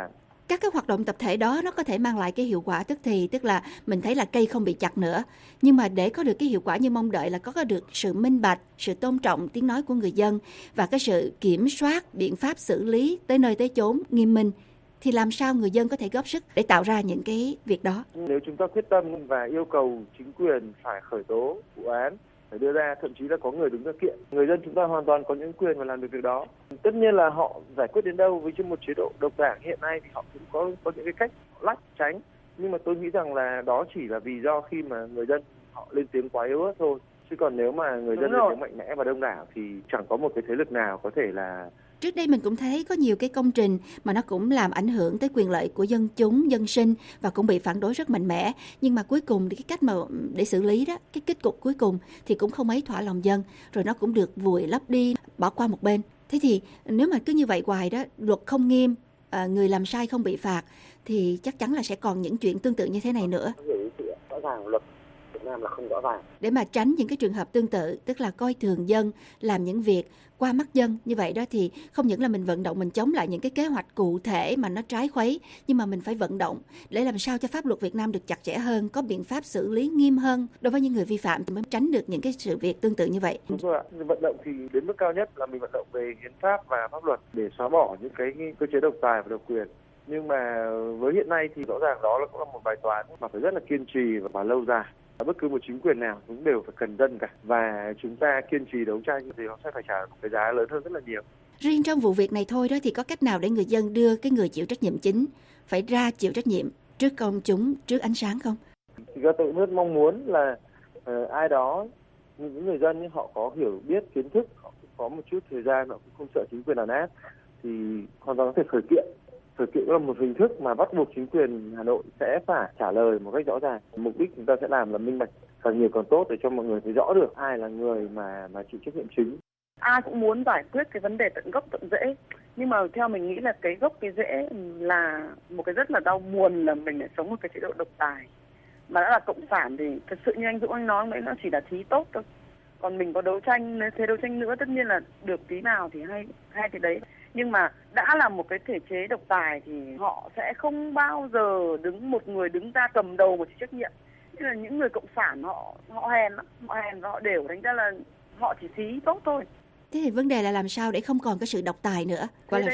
Các cái hoạt động tập thể đó nó có thể mang lại cái hiệu quả tức thì, tức là mình thấy là cây không bị chặt nữa. Nhưng mà để có được cái hiệu quả như mong đợi là có được sự minh bạch, sự tôn trọng tiếng nói của người dân và cái sự kiểm soát, biện pháp xử lý tới nơi tới chốn nghiêm minh, thì làm sao người dân có thể góp sức để tạo ra những cái việc đó? Nếu chúng ta quyết tâm và yêu cầu chính quyền phải khởi tố vụ án, phải đưa ra, thậm chí là có người đứng ra kiện, người dân chúng ta hoàn toàn có những quyền và làm được việc đó. Tất nhiên là họ giải quyết đến đâu với một chế độ độc đảng hiện nay thì họ cũng có những cái cách lách tránh, nhưng mà tôi nghĩ rằng là đó chỉ là vì do khi mà người dân họ lên tiếng quá yếu ớt thôi, chứ còn nếu mà người dân lên tiếng mạnh mẽ và đông đảo thì chẳng có một cái thế lực nào có thể là. Trước đây mình cũng thấy có nhiều cái công trình mà nó cũng làm ảnh hưởng tới quyền lợi của dân chúng, dân sinh và cũng bị phản đối rất mạnh mẽ. Nhưng mà cuối cùng thì cái cách mà để xử lý đó, cái kết cục cuối cùng thì cũng không mấy thỏa lòng dân, rồi nó cũng được vùi lấp đi, bỏ qua một bên. Thế thì nếu mà cứ như vậy hoài đó, luật không nghiêm, người làm sai không bị phạt thì chắc chắn là sẽ còn những chuyện tương tự như thế này nữa. Rõ ràng luật Việt Nam là không rõ ràng. Để mà tránh những cái trường hợp tương tự, tức là coi thường dân, làm những việc qua mắt dân như vậy đó, thì không những là mình vận động, mình chống lại những cái kế hoạch cụ thể mà nó trái khuấy, nhưng mà mình phải vận động để làm sao cho pháp luật Việt Nam được chặt chẽ hơn, có biện pháp xử lý nghiêm hơn đối với những người vi phạm thì mới tránh được những cái sự việc tương tự như vậy. Đúng rồi ạ. Vận động thì đến mức cao nhất là mình vận động về hiến pháp và pháp luật để xóa bỏ những cái cơ chế độc tài và độc quyền. Nhưng mà với hiện nay thì rõ ràng đó cũng là một bài toán mà phải rất là kiên trì và lâu dài. Bất cứ một chính quyền nào cũng đều phải cần dân cả, và chúng ta kiên trì đấu tranh thì họ sẽ phải trả một cái giá lớn hơn rất là nhiều. Riêng trong vụ việc này thôi đó thì có cách nào để người dân đưa cái người chịu trách nhiệm chính phải ra chịu trách nhiệm trước công chúng, trước ánh sáng không? Thì tôi rất mong muốn là ai đó, những người dân họ có hiểu biết, kiến thức, họ có một chút thời gian, họ cũng không sợ chính quyền đàn áp thì hoàn toàn có thể khởi kiện. Khởi kiện là một hình thức mà bắt buộc chính quyền Hà Nội sẽ phải trả lời một cách rõ ràng. Mục đích chúng ta sẽ làm là minh bạch càng nhiều càng tốt để cho mọi người thấy rõ được ai là người mà chịu trách nhiệm chính. Ai cũng muốn giải quyết cái vấn đề tận gốc tận rễ, nhưng mà theo mình nghĩ là cái gốc cái rễ là một cái rất là đau buồn là mình lại sống một cái chế độ độc tài. Mà đã là cộng sản thì thật sự như anh Dũng anh nói, nó chỉ là thí tốt thôi. Còn mình có đấu tranh, thế đấu tranh nữa tất nhiên là được tí nào thì hay thì đấy. Nhưng mà đã là một cái thể chế độc tài thì họ sẽ không bao giờ một người đứng ra cầm đầu một trách nhiệm. Như là những người cộng sản họ hèn và họ đều đánh ra là họ chỉ xí tốt thôi. Thế thì vấn đề là làm sao để không còn cái sự độc tài nữa.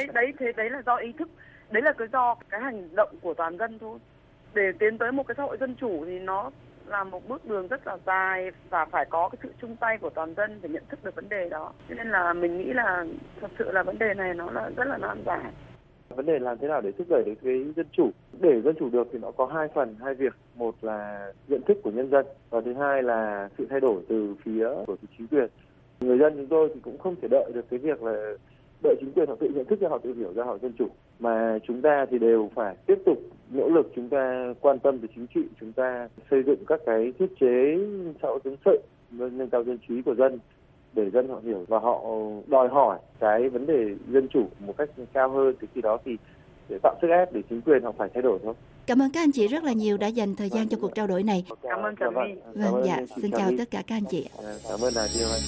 Đấy là do ý thức, đấy là do cái hành động của toàn dân thôi. Để tiến tới một cái xã hội dân chủ thì nó là một bước đường rất là dài và phải có cái sự chung tay của toàn dân để nhận thức được vấn đề đó. Cho nên là mình nghĩ là thật sự là vấn đề này nó là rất là nan giải. Vấn đề làm thế nào để thúc đẩy được cái dân chủ. Để dân chủ được thì nó có hai việc. Một là nhận thức của nhân dân và thứ hai là sự thay đổi từ phía của chính quyền. Người dân chúng tôi thì cũng không thể đợi được cái việc là đợi chính quyền họ tự nhận thức ra, họ tự hiểu ra họ dân chủ, mà chúng ta thì đều phải tiếp tục nỗ lực, chúng ta quan tâm về chính trị, chúng ta xây dựng các cái thiết chế xã hội dân sự, nâng cao dân trí của dân để dân họ hiểu và họ đòi hỏi cái vấn đề dân chủ một cách cao hơn. Thì khi đó thì để tạo sức ép để chính quyền họ phải thay đổi thôi. Cảm ơn các anh chị rất là nhiều đã dành thời gian cho cuộc trao đổi này. Cảm ơn Trà My. Vâng, dạ, xin chào tất cả các anh chị. Cảm ơn Đài Điều.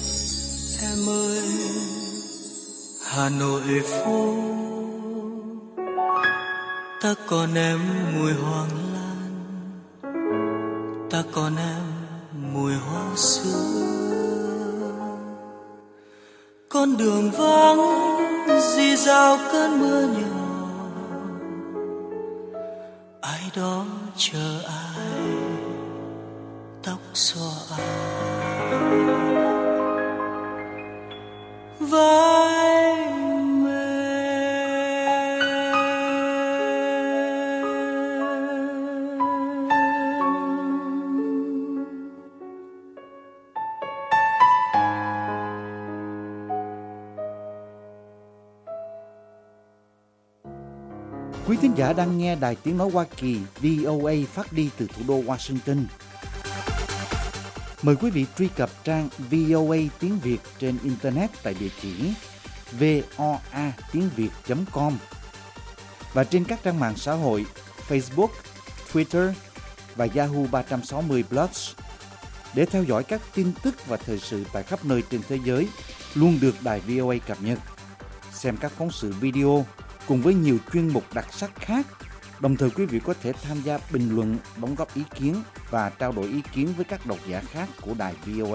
Em ơi, Hà Nội phố, ta còn em mùi hoàng lan, ta còn em mùi hoa xưa. Con đường vắng rì rào cơn mưa nhỏ, ai đó chờ ai, tóc xõa ai, vai Quý thính giả đang nghe Đài Tiếng Nói Hoa Kỳ VOA phát đi từ thủ đô Washington. Mời quý vị truy cập trang VOA tiếng Việt trên Internet tại địa chỉ voatiengviet.com và trên các trang mạng xã hội Facebook, Twitter và Yahoo 360 Plus để theo dõi các tin tức và thời sự tại khắp nơi trên thế giới luôn được Đài VOA cập nhật. Xem các phóng sự video cùng với nhiều chuyên mục đặc sắc khác Đồng thời quý vị có thể tham gia bình luận, đóng góp ý kiến và trao đổi ý kiến với các độc giả khác của đài VOA.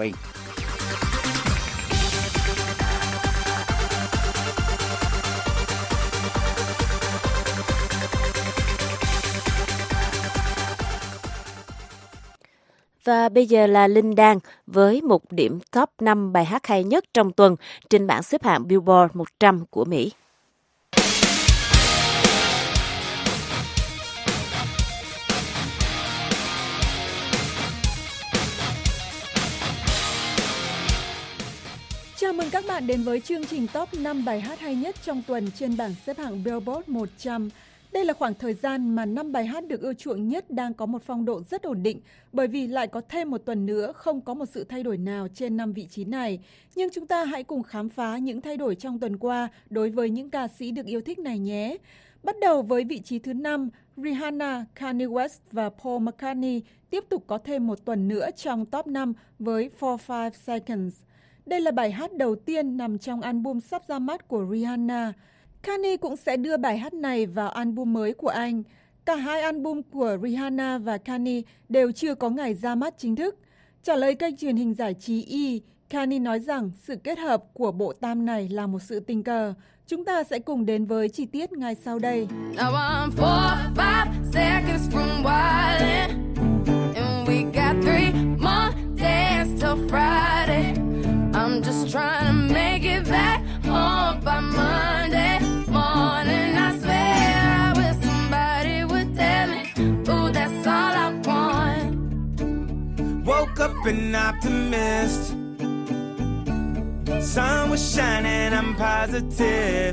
Và bây giờ là Linh Đan với một điểm top 5 bài hát hay nhất trong tuần trên bảng xếp hạng Billboard 100 của Mỹ. Chào mừng các bạn đến với chương trình top 5 bài hát hay nhất trong tuần trên bảng xếp hạng Billboard 100. Đây là khoảng thời gian mà 5 bài hát được ưa chuộng nhất đang có một phong độ rất ổn định, bởi vì lại có thêm một tuần nữa không có một sự thay đổi nào trên 5 vị trí này. Nhưng chúng ta hãy cùng khám phá những thay đổi trong tuần qua đối với những ca sĩ được yêu thích này nhé. Bắt đầu với vị trí thứ 5, Rihanna, Kanye West và Paul McCartney tiếp tục có thêm một tuần nữa trong top 5 với 45 Seconds. Đây là bài hát đầu tiên nằm trong album sắp ra mắt của Rihanna. Kanye cũng sẽ đưa bài hát này vào album mới của anh. Cả hai album của Rihanna và Kanye đều chưa có ngày ra mắt chính thức. Trả lời kênh truyền hình giải trí E! Kanye nói rằng sự kết hợp của bộ tam này là một sự tình cờ. Chúng ta sẽ cùng đến với chi tiết ngay sau đây. Now I'm 45 seconds from wildin', and we got 3 more days till Friday. I'm just trying to make it back home by Monday morning. I swear I wish somebody would tell me, ooh, that's all I want. Woke up an optimist. Sun was shining, I'm positive.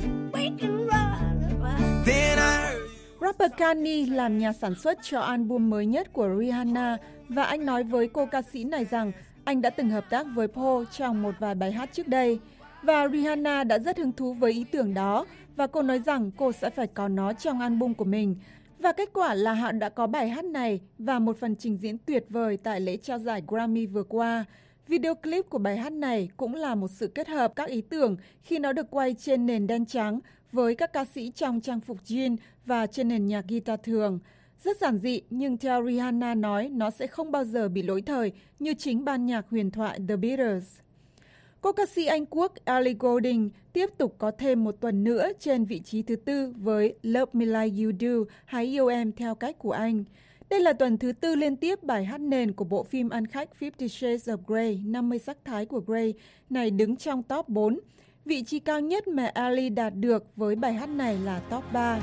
Then I heard... Rapper Kanye làm nhà sản xuất cho album mới nhất của Rihanna và anh nói với cô ca sĩ này rằng anh đã từng hợp tác với Paul trong một vài bài hát trước đây. Và Rihanna đã rất hứng thú với ý tưởng đó và cô nói rằng cô sẽ phải có nó trong album của mình. Và kết quả là họ đã có bài hát này và một phần trình diễn tuyệt vời tại lễ trao giải Grammy vừa qua. Video clip của bài hát này cũng là một sự kết hợp các ý tưởng khi nó được quay trên nền đen trắng với các ca sĩ trong trang phục jean và trên nền nhạc guitar thường. Rất giản dị nhưng theo Rihanna nói nó sẽ không bao giờ bị lỗi thời như chính ban nhạc huyền thoại The Beatles. Cô ca sĩ Anh Quốc Ellie Goulding tiếp tục có thêm một tuần nữa trên vị trí thứ 4 với Love Me Like You Do, Hãy Yêu Em Theo Cách của anh. Đây là tuần thứ 4 liên tiếp bài hát nền của bộ phim ăn khách 50 Shades of Grey, 50 sắc thái của Grey này đứng trong top 4. Vị trí cao nhất mà Ellie đạt được với bài hát này là top 3.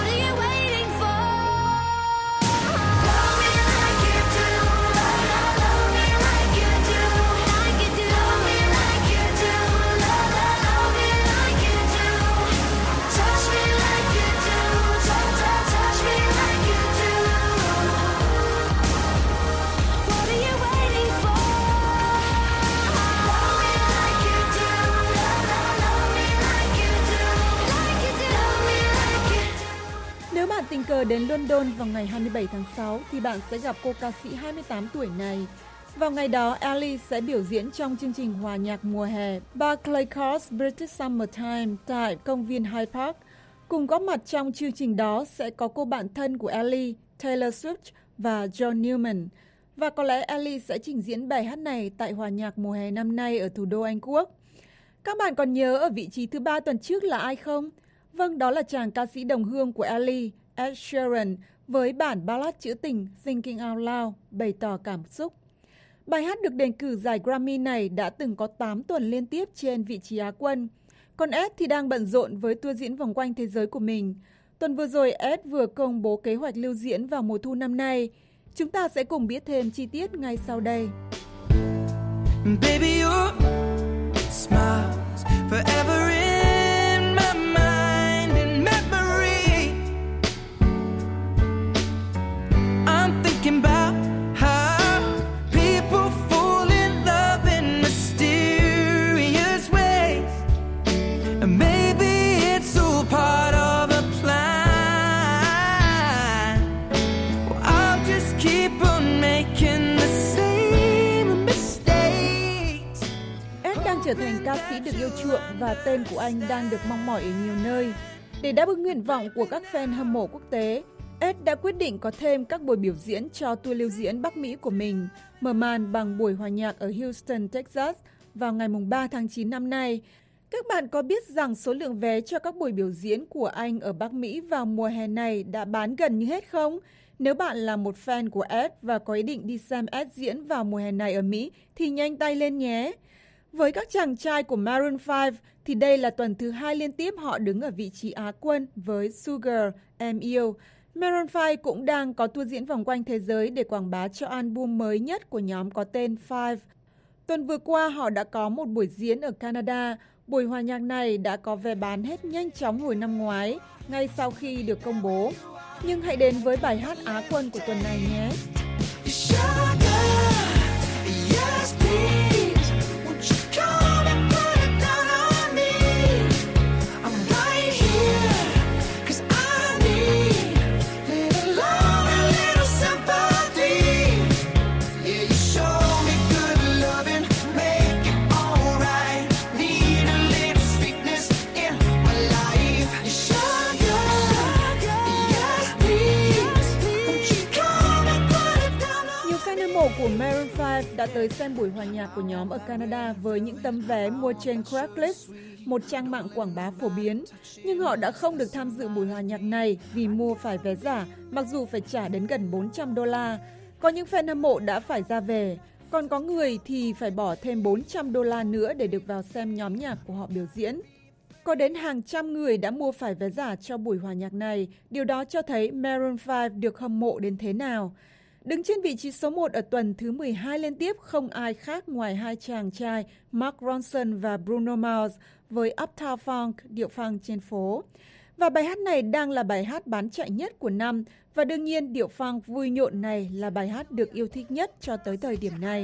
Nếu bạn tình cờ đến London vào ngày 27 tháng 6 thì bạn sẽ gặp cô ca sĩ 28 tuổi này. Vào ngày đó, Ellie sẽ biểu diễn trong chương trình hòa nhạc mùa hè Barclaycard British Summertime tại công viên Hyde Park. Cùng góp mặt trong chương trình đó sẽ có cô bạn thân của Ellie, Taylor Swift và John Newman. Và có lẽ Ellie sẽ trình diễn bài hát này tại hòa nhạc mùa hè năm nay ở thủ đô Anh Quốc. Các bạn còn nhớ ở vị trí thứ 3 tuần trước là ai không? Vâng, đó là chàng ca sĩ đồng hương của Ellie, Ed Sheeran, với bản ballad trữ tình Thinking Out Loud, bày tỏ cảm xúc. Bài hát được đề cử giải Grammy này đã từng có 8 tuần liên tiếp trên vị trí Á quân. Còn Ed thì đang bận rộn với tour diễn vòng quanh thế giới của mình. Tuần vừa rồi, Ed vừa công bố kế hoạch lưu diễn vào mùa thu năm nay. Chúng ta sẽ cùng biết thêm chi tiết ngay sau đây. Baby, your smiles forever in my mind and memory. I'm thinking about how people fall in love in mysterious ways. And maybe it's all part of a plan. Well, I'll just keep on making the same mistakes. Ed đang trở thành ca sĩ được yêu chuộng và tên của anh đang được mong mỏi ở nhiều nơi. Để đáp ứng nguyện vọng của các fan hâm mộ quốc tế, Ed đã quyết định có thêm các buổi biểu diễn cho tour lưu diễn Bắc Mỹ của mình, mở màn bằng buổi hòa nhạc ở Houston, Texas vào ngày 3 tháng 9 năm nay. Các bạn có biết rằng số lượng vé cho các buổi biểu diễn của anh ở Bắc Mỹ vào mùa hè này đã bán gần như hết không? Nếu bạn là một fan của Ed và có ý định đi xem Ed diễn vào mùa hè này ở Mỹ thì nhanh tay lên nhé! Với các chàng trai của Maroon 5 thì đây là tuần thứ 2 liên tiếp họ đứng ở vị trí Á quân với Sugar, Em Yêu. Maroon 5 cũng đang có tour diễn vòng quanh thế giới để quảng bá cho album mới nhất của nhóm có tên Five. Tuần vừa qua họ đã có một buổi diễn ở Canada. Buổi hòa nhạc này đã có vé bán hết nhanh chóng hồi năm ngoái, ngay sau khi được công bố. Nhưng hãy đến với bài hát Á quân của tuần này nhé. Của Maroon 5 đã tới xem buổi hòa nhạc của nhóm ở Canada với những tấm vé mua trên Craigslist, một trang mạng quảng bá phổ biến. Nhưng họ đã không được tham dự buổi hòa nhạc này vì mua phải vé giả, mặc dù phải trả đến gần $400. Có những fan hâm mộ đã phải ra về, còn có người thì phải bỏ thêm $400 nữa để được vào xem nhóm nhạc của họ biểu diễn. Có đến hàng trăm người đã mua phải vé giả cho buổi hòa nhạc này, điều đó cho thấy Maroon 5 được hâm mộ đến thế nào. Đứng trên vị trí số 1 ở tuần thứ 12 liên tiếp không ai khác ngoài hai chàng trai Mark Ronson và Bruno Mars với Uptown Funk, điệu funk trên phố. Và bài hát này đang là bài hát bán chạy nhất của năm, và đương nhiên điệu funk vui nhộn này là bài hát được yêu thích nhất cho tới thời điểm này.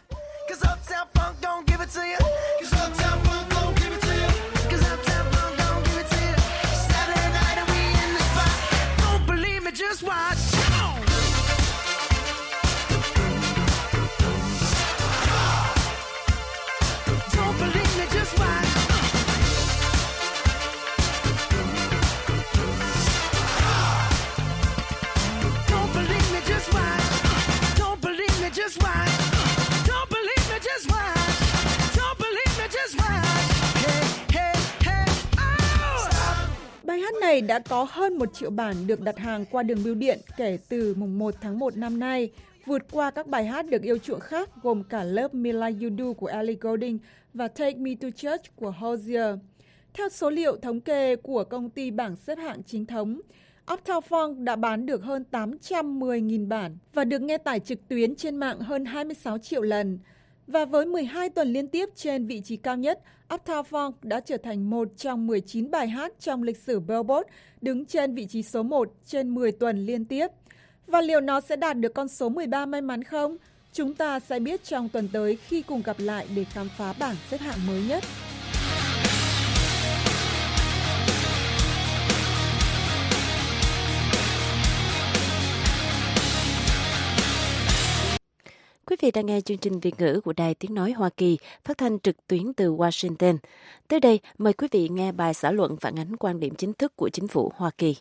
Bài hát này đã có hơn 1 triệu bản được đặt hàng qua đường bưu điện kể từ mùng 1 tháng 1 năm nay, vượt qua các bài hát được yêu chuộng khác gồm cả Love Me Like You Do của Ellie Goulding và Take Me to Church của Hozier. Theo số liệu thống kê của công ty bảng xếp hạng chính thống, Uptown Funk đã bán được hơn 810.000 bản và được nghe tải trực tuyến trên mạng hơn 26 triệu lần. Và với 12 tuần liên tiếp trên vị trí cao nhất, Uptown Funk đã trở thành một trong 19 bài hát trong lịch sử Billboard đứng trên vị trí số 1 trên 10 tuần liên tiếp. Và liệu nó sẽ đạt được con số 13 may mắn không? Chúng ta sẽ biết trong tuần tới khi cùng gặp lại để khám phá bảng xếp hạng mới nhất. Quý vị đang nghe chương trình Việt ngữ của Đài Tiếng Nói Hoa Kỳ, phát thanh trực tuyến từ Washington. Tới đây, mời quý vị nghe bài xã luận phản ánh quan điểm chính thức của chính phủ Hoa Kỳ.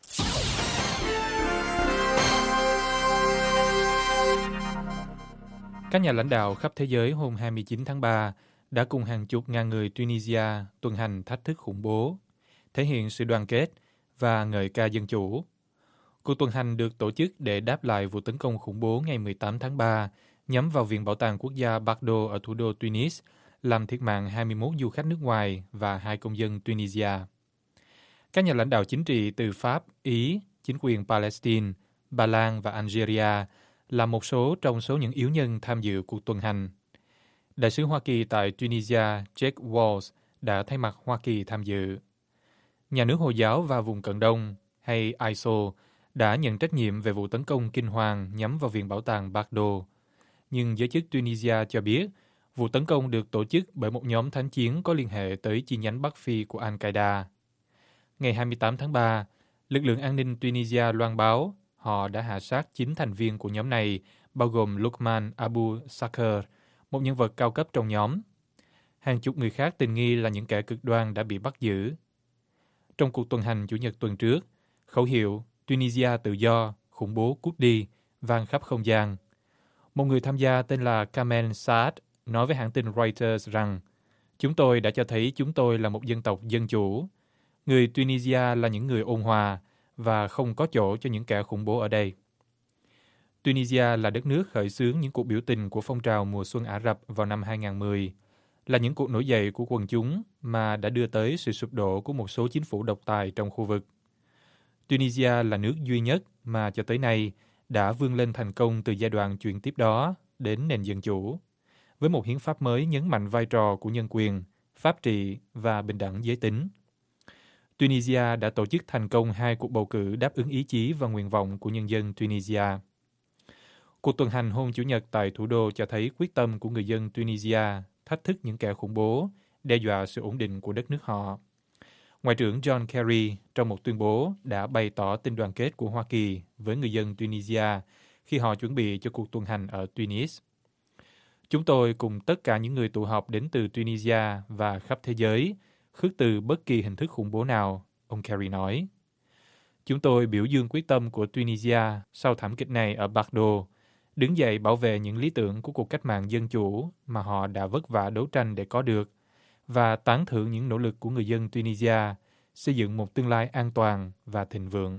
Các nhà lãnh đạo khắp thế giới hôm 29 tháng 3 đã cùng hàng chục ngàn người Tunisia tuần hành thách thức khủng bố, thể hiện sự đoàn kết và ngợi ca dân chủ. Cuộc tuần hành được tổ chức để đáp lại vụ tấn công khủng bố ngày 18 tháng 3 nhắm vào Viện Bảo tàng Quốc gia Bardo ở thủ đô Tunis, làm thiệt mạng 21 du khách nước ngoài và 2 công dân Tunisia. Các nhà lãnh đạo chính trị từ Pháp, Ý, chính quyền Palestine, Ba Lan và Algeria là một số trong số những yếu nhân tham dự cuộc tuần hành. Đại sứ Hoa Kỳ tại Tunisia, Jake Walls, đã thay mặt Hoa Kỳ tham dự. Nhà nước Hồi giáo và vùng Cận Đông, hay ISIL, đã nhận trách nhiệm về vụ tấn công kinh hoàng nhắm vào Viện Bảo tàng Bardo. Nhưng giới chức Tunisia cho biết, vụ tấn công được tổ chức bởi một nhóm thánh chiến có liên hệ tới chi nhánh Bắc Phi của Al-Qaeda. Ngày 28 tháng 3, lực lượng an ninh Tunisia loan báo họ đã hạ sát 9 thành viên của nhóm này, bao gồm Luqman Abu Sakr, một nhân vật cao cấp trong nhóm. Hàng chục người khác tình nghi là những kẻ cực đoan đã bị bắt giữ. Trong cuộc tuần hành Chủ nhật tuần trước, khẩu hiệu Tunisia tự do, khủng bố cút đi, vang khắp không gian. Một người tham gia tên là Kamel Saad nói với hãng tin Reuters rằng chúng tôi đã cho thấy chúng tôi là một dân tộc dân chủ. Người Tunisia là những người ôn hòa và không có chỗ cho những kẻ khủng bố ở đây. Tunisia là đất nước khởi xướng những cuộc biểu tình của phong trào mùa xuân Ả Rập vào năm 2010, là những cuộc nổi dậy của quần chúng mà đã đưa tới sự sụp đổ của một số chính phủ độc tài trong khu vực. Tunisia là nước duy nhất mà cho tới nay đã vươn lên thành công từ giai đoạn chuyển tiếp đó đến nền dân chủ, với một hiến pháp mới nhấn mạnh vai trò của nhân quyền, pháp trị và bình đẳng giới tính. Tunisia đã tổ chức thành công 2 cuộc bầu cử đáp ứng ý chí và nguyện vọng của nhân dân Tunisia. Cuộc tuần hành hôm Chủ nhật tại thủ đô cho thấy quyết tâm của người dân Tunisia thách thức những kẻ khủng bố, đe dọa sự ổn định của đất nước họ. Ngoại trưởng John Kerry trong một tuyên bố đã bày tỏ tình đoàn kết của Hoa Kỳ với người dân Tunisia khi họ chuẩn bị cho cuộc tuần hành ở Tunis. Chúng tôi cùng tất cả những người tụ họp đến từ Tunisia và khắp thế giới khước từ bất kỳ hình thức khủng bố nào, ông Kerry nói. Chúng tôi biểu dương quyết tâm của Tunisia sau thảm kịch này ở Baghdad, đứng dậy bảo vệ những lý tưởng của cuộc cách mạng dân chủ mà họ đã vất vả đấu tranh để có được, và tán thưởng những nỗ lực của người dân Tunisia xây dựng một tương lai an toàn và thịnh vượng.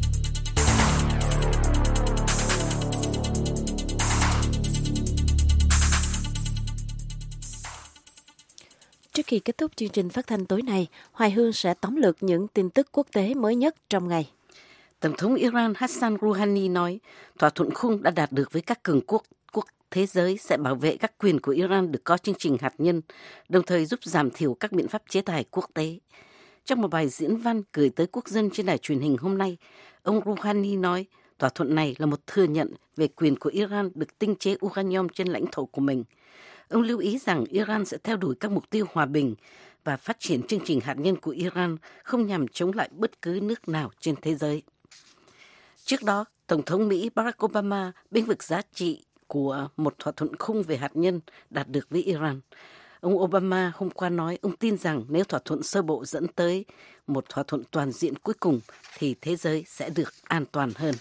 Trước khi kết thúc chương trình phát thanh tối nay, Hoài Hương sẽ tóm lược những tin tức quốc tế mới nhất trong ngày. Tổng thống Iran Hassan Rouhani nói thỏa thuận khung đã đạt được với các cường quốc thế giới sẽ bảo vệ các quyền của Iran được có chương trình hạt nhân, đồng thời giúp giảm thiểu các biện pháp chế tài quốc tế. Trong một bài diễn văn gửi tới quốc dân trên đài truyền hình hôm nay, ông Rouhani nói thỏa thuận này là một thừa nhận về quyền của Iran được tinh chế uranium trên lãnh thổ của mình. Ông lưu ý rằng Iran sẽ theo đuổi các mục tiêu hòa bình và phát triển chương trình hạt nhân của Iran không nhằm chống lại bất cứ nước nào trên thế giới. Trước đó, Tổng thống Mỹ Barack Obama bênh vực giá trị của một thỏa thuận khung về hạt nhân đạt được với Iran. Ông Obama hôm qua nói ông tin rằng nếu thỏa thuận sơ bộ dẫn tới một thỏa thuận toàn diện cuối cùng thì thế giới sẽ được an toàn hơn.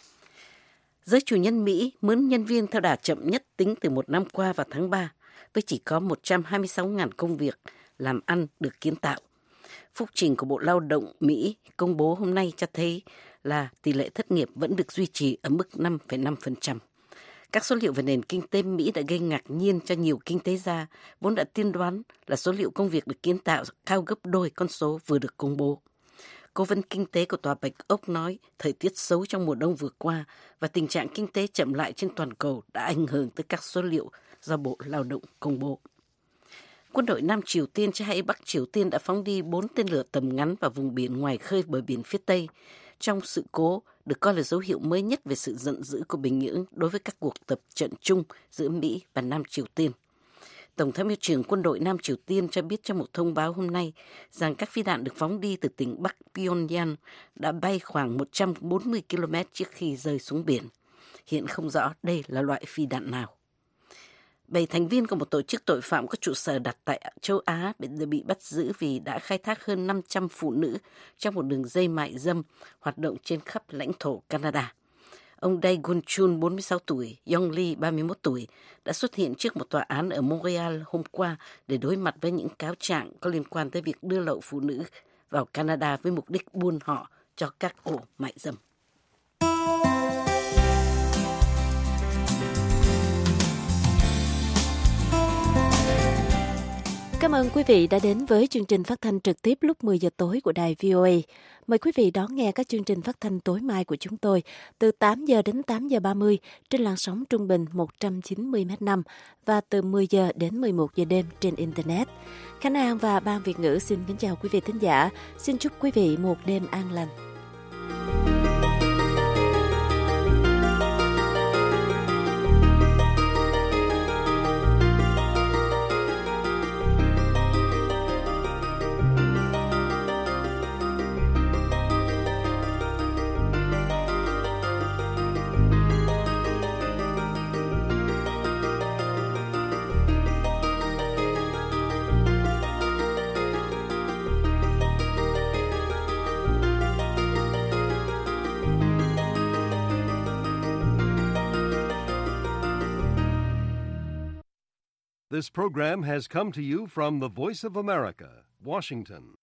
Giới chủ nhân Mỹ mướn nhân viên theo đà chậm nhất tính từ một năm qua vào tháng 3, với chỉ có 126.000 công việc làm ăn được kiến tạo. Phúc trình của Bộ Lao động Mỹ công bố hôm nay cho thấy là tỷ lệ thất nghiệp vẫn được duy trì ở mức 5,5%. Các số liệu về nền kinh tế Mỹ đã gây ngạc nhiên cho nhiều kinh tế gia, vốn đã tiên đoán là số liệu công việc được kiến tạo cao gấp đôi con số vừa được công bố. Cố vấn kinh tế của Tòa Bạch Ốc nói thời tiết xấu trong mùa đông vừa qua và tình trạng kinh tế chậm lại trên toàn cầu đã ảnh hưởng tới các số liệu do Bộ Lao động công bố. Quân đội Nam Triều Tiên cho hay Bắc Triều Tiên đã phóng đi 4 tên lửa tầm ngắn vào vùng biển ngoài khơi bờ biển phía Tây, trong sự cố được coi là dấu hiệu mới nhất về sự giận dữ của Bình Nhưỡng đối với các cuộc tập trận chung giữa Mỹ và Nam Triều Tiên. Tổng tham mưu trưởng quân đội Nam Triều Tiên cho biết trong một thông báo hôm nay rằng các phi đạn được phóng đi từ tỉnh Bắc Pyongyang đã bay khoảng 140 km trước khi rơi xuống biển. Hiện không rõ đây là loại phi đạn nào. 7 thành viên của một tổ chức tội phạm có trụ sở đặt tại châu Á bị bắt giữ vì đã khai thác hơn 500 phụ nữ trong một đường dây mại dâm hoạt động trên khắp lãnh thổ Canada. Ông Dae Gun Chun, 46 tuổi, Yong Lee, 31 tuổi, đã xuất hiện trước một tòa án ở Montreal hôm qua để đối mặt với những cáo trạng có liên quan tới việc đưa lậu phụ nữ vào Canada với mục đích buôn họ cho các ổ mại dâm. Cảm ơn quý vị đã đến với chương trình phát thanh trực tiếp lúc 10 giờ tối của đài VOA. Mời quý vị đón nghe các chương trình phát thanh tối mai của chúng tôi từ 8 giờ đến 8 giờ 30 trên làn sóng trung bình 190 m5 và từ 10 giờ đến 11 giờ đêm trên Internet. Khánh An và Ban Việt ngữ xin kính chào quý vị thính giả. Xin chúc quý vị một đêm an lành. This program has come to you from the Voice of America, Washington.